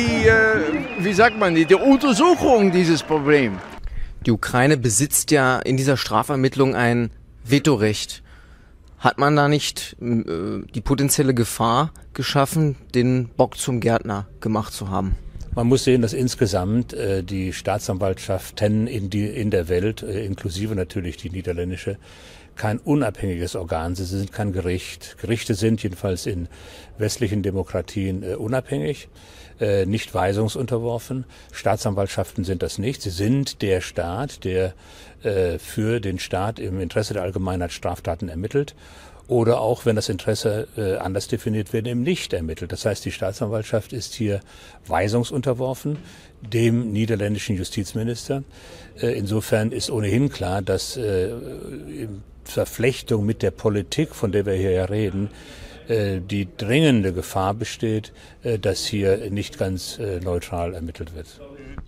Speaker 25: die Untersuchung dieses Problems?
Speaker 4: Die Ukraine besitzt ja in dieser Strafermittlung ein Vetorecht. Hat man da nicht die potenzielle Gefahr geschaffen, den Bock zum Gärtner gemacht zu haben?
Speaker 26: Man muss sehen, dass insgesamt die Staatsanwaltschaften in der Welt, inklusive natürlich die niederländische, kein unabhängiges Organ, sie sind kein Gericht. Gerichte sind jedenfalls in westlichen Demokratien unabhängig, nicht weisungsunterworfen. Staatsanwaltschaften sind das nicht. Sie sind der Staat, der für den Staat im Interesse der Allgemeinheit Straftaten ermittelt. Oder auch, wenn das Interesse anders definiert wird, eben nicht ermittelt. Das heißt, die Staatsanwaltschaft ist hier weisungsunterworfen, dem niederländischen Justizminister. Insofern ist ohnehin klar, dass in Verflechtung mit der Politik, von der wir hier ja reden, die dringende Gefahr besteht, dass hier nicht ganz neutral ermittelt wird.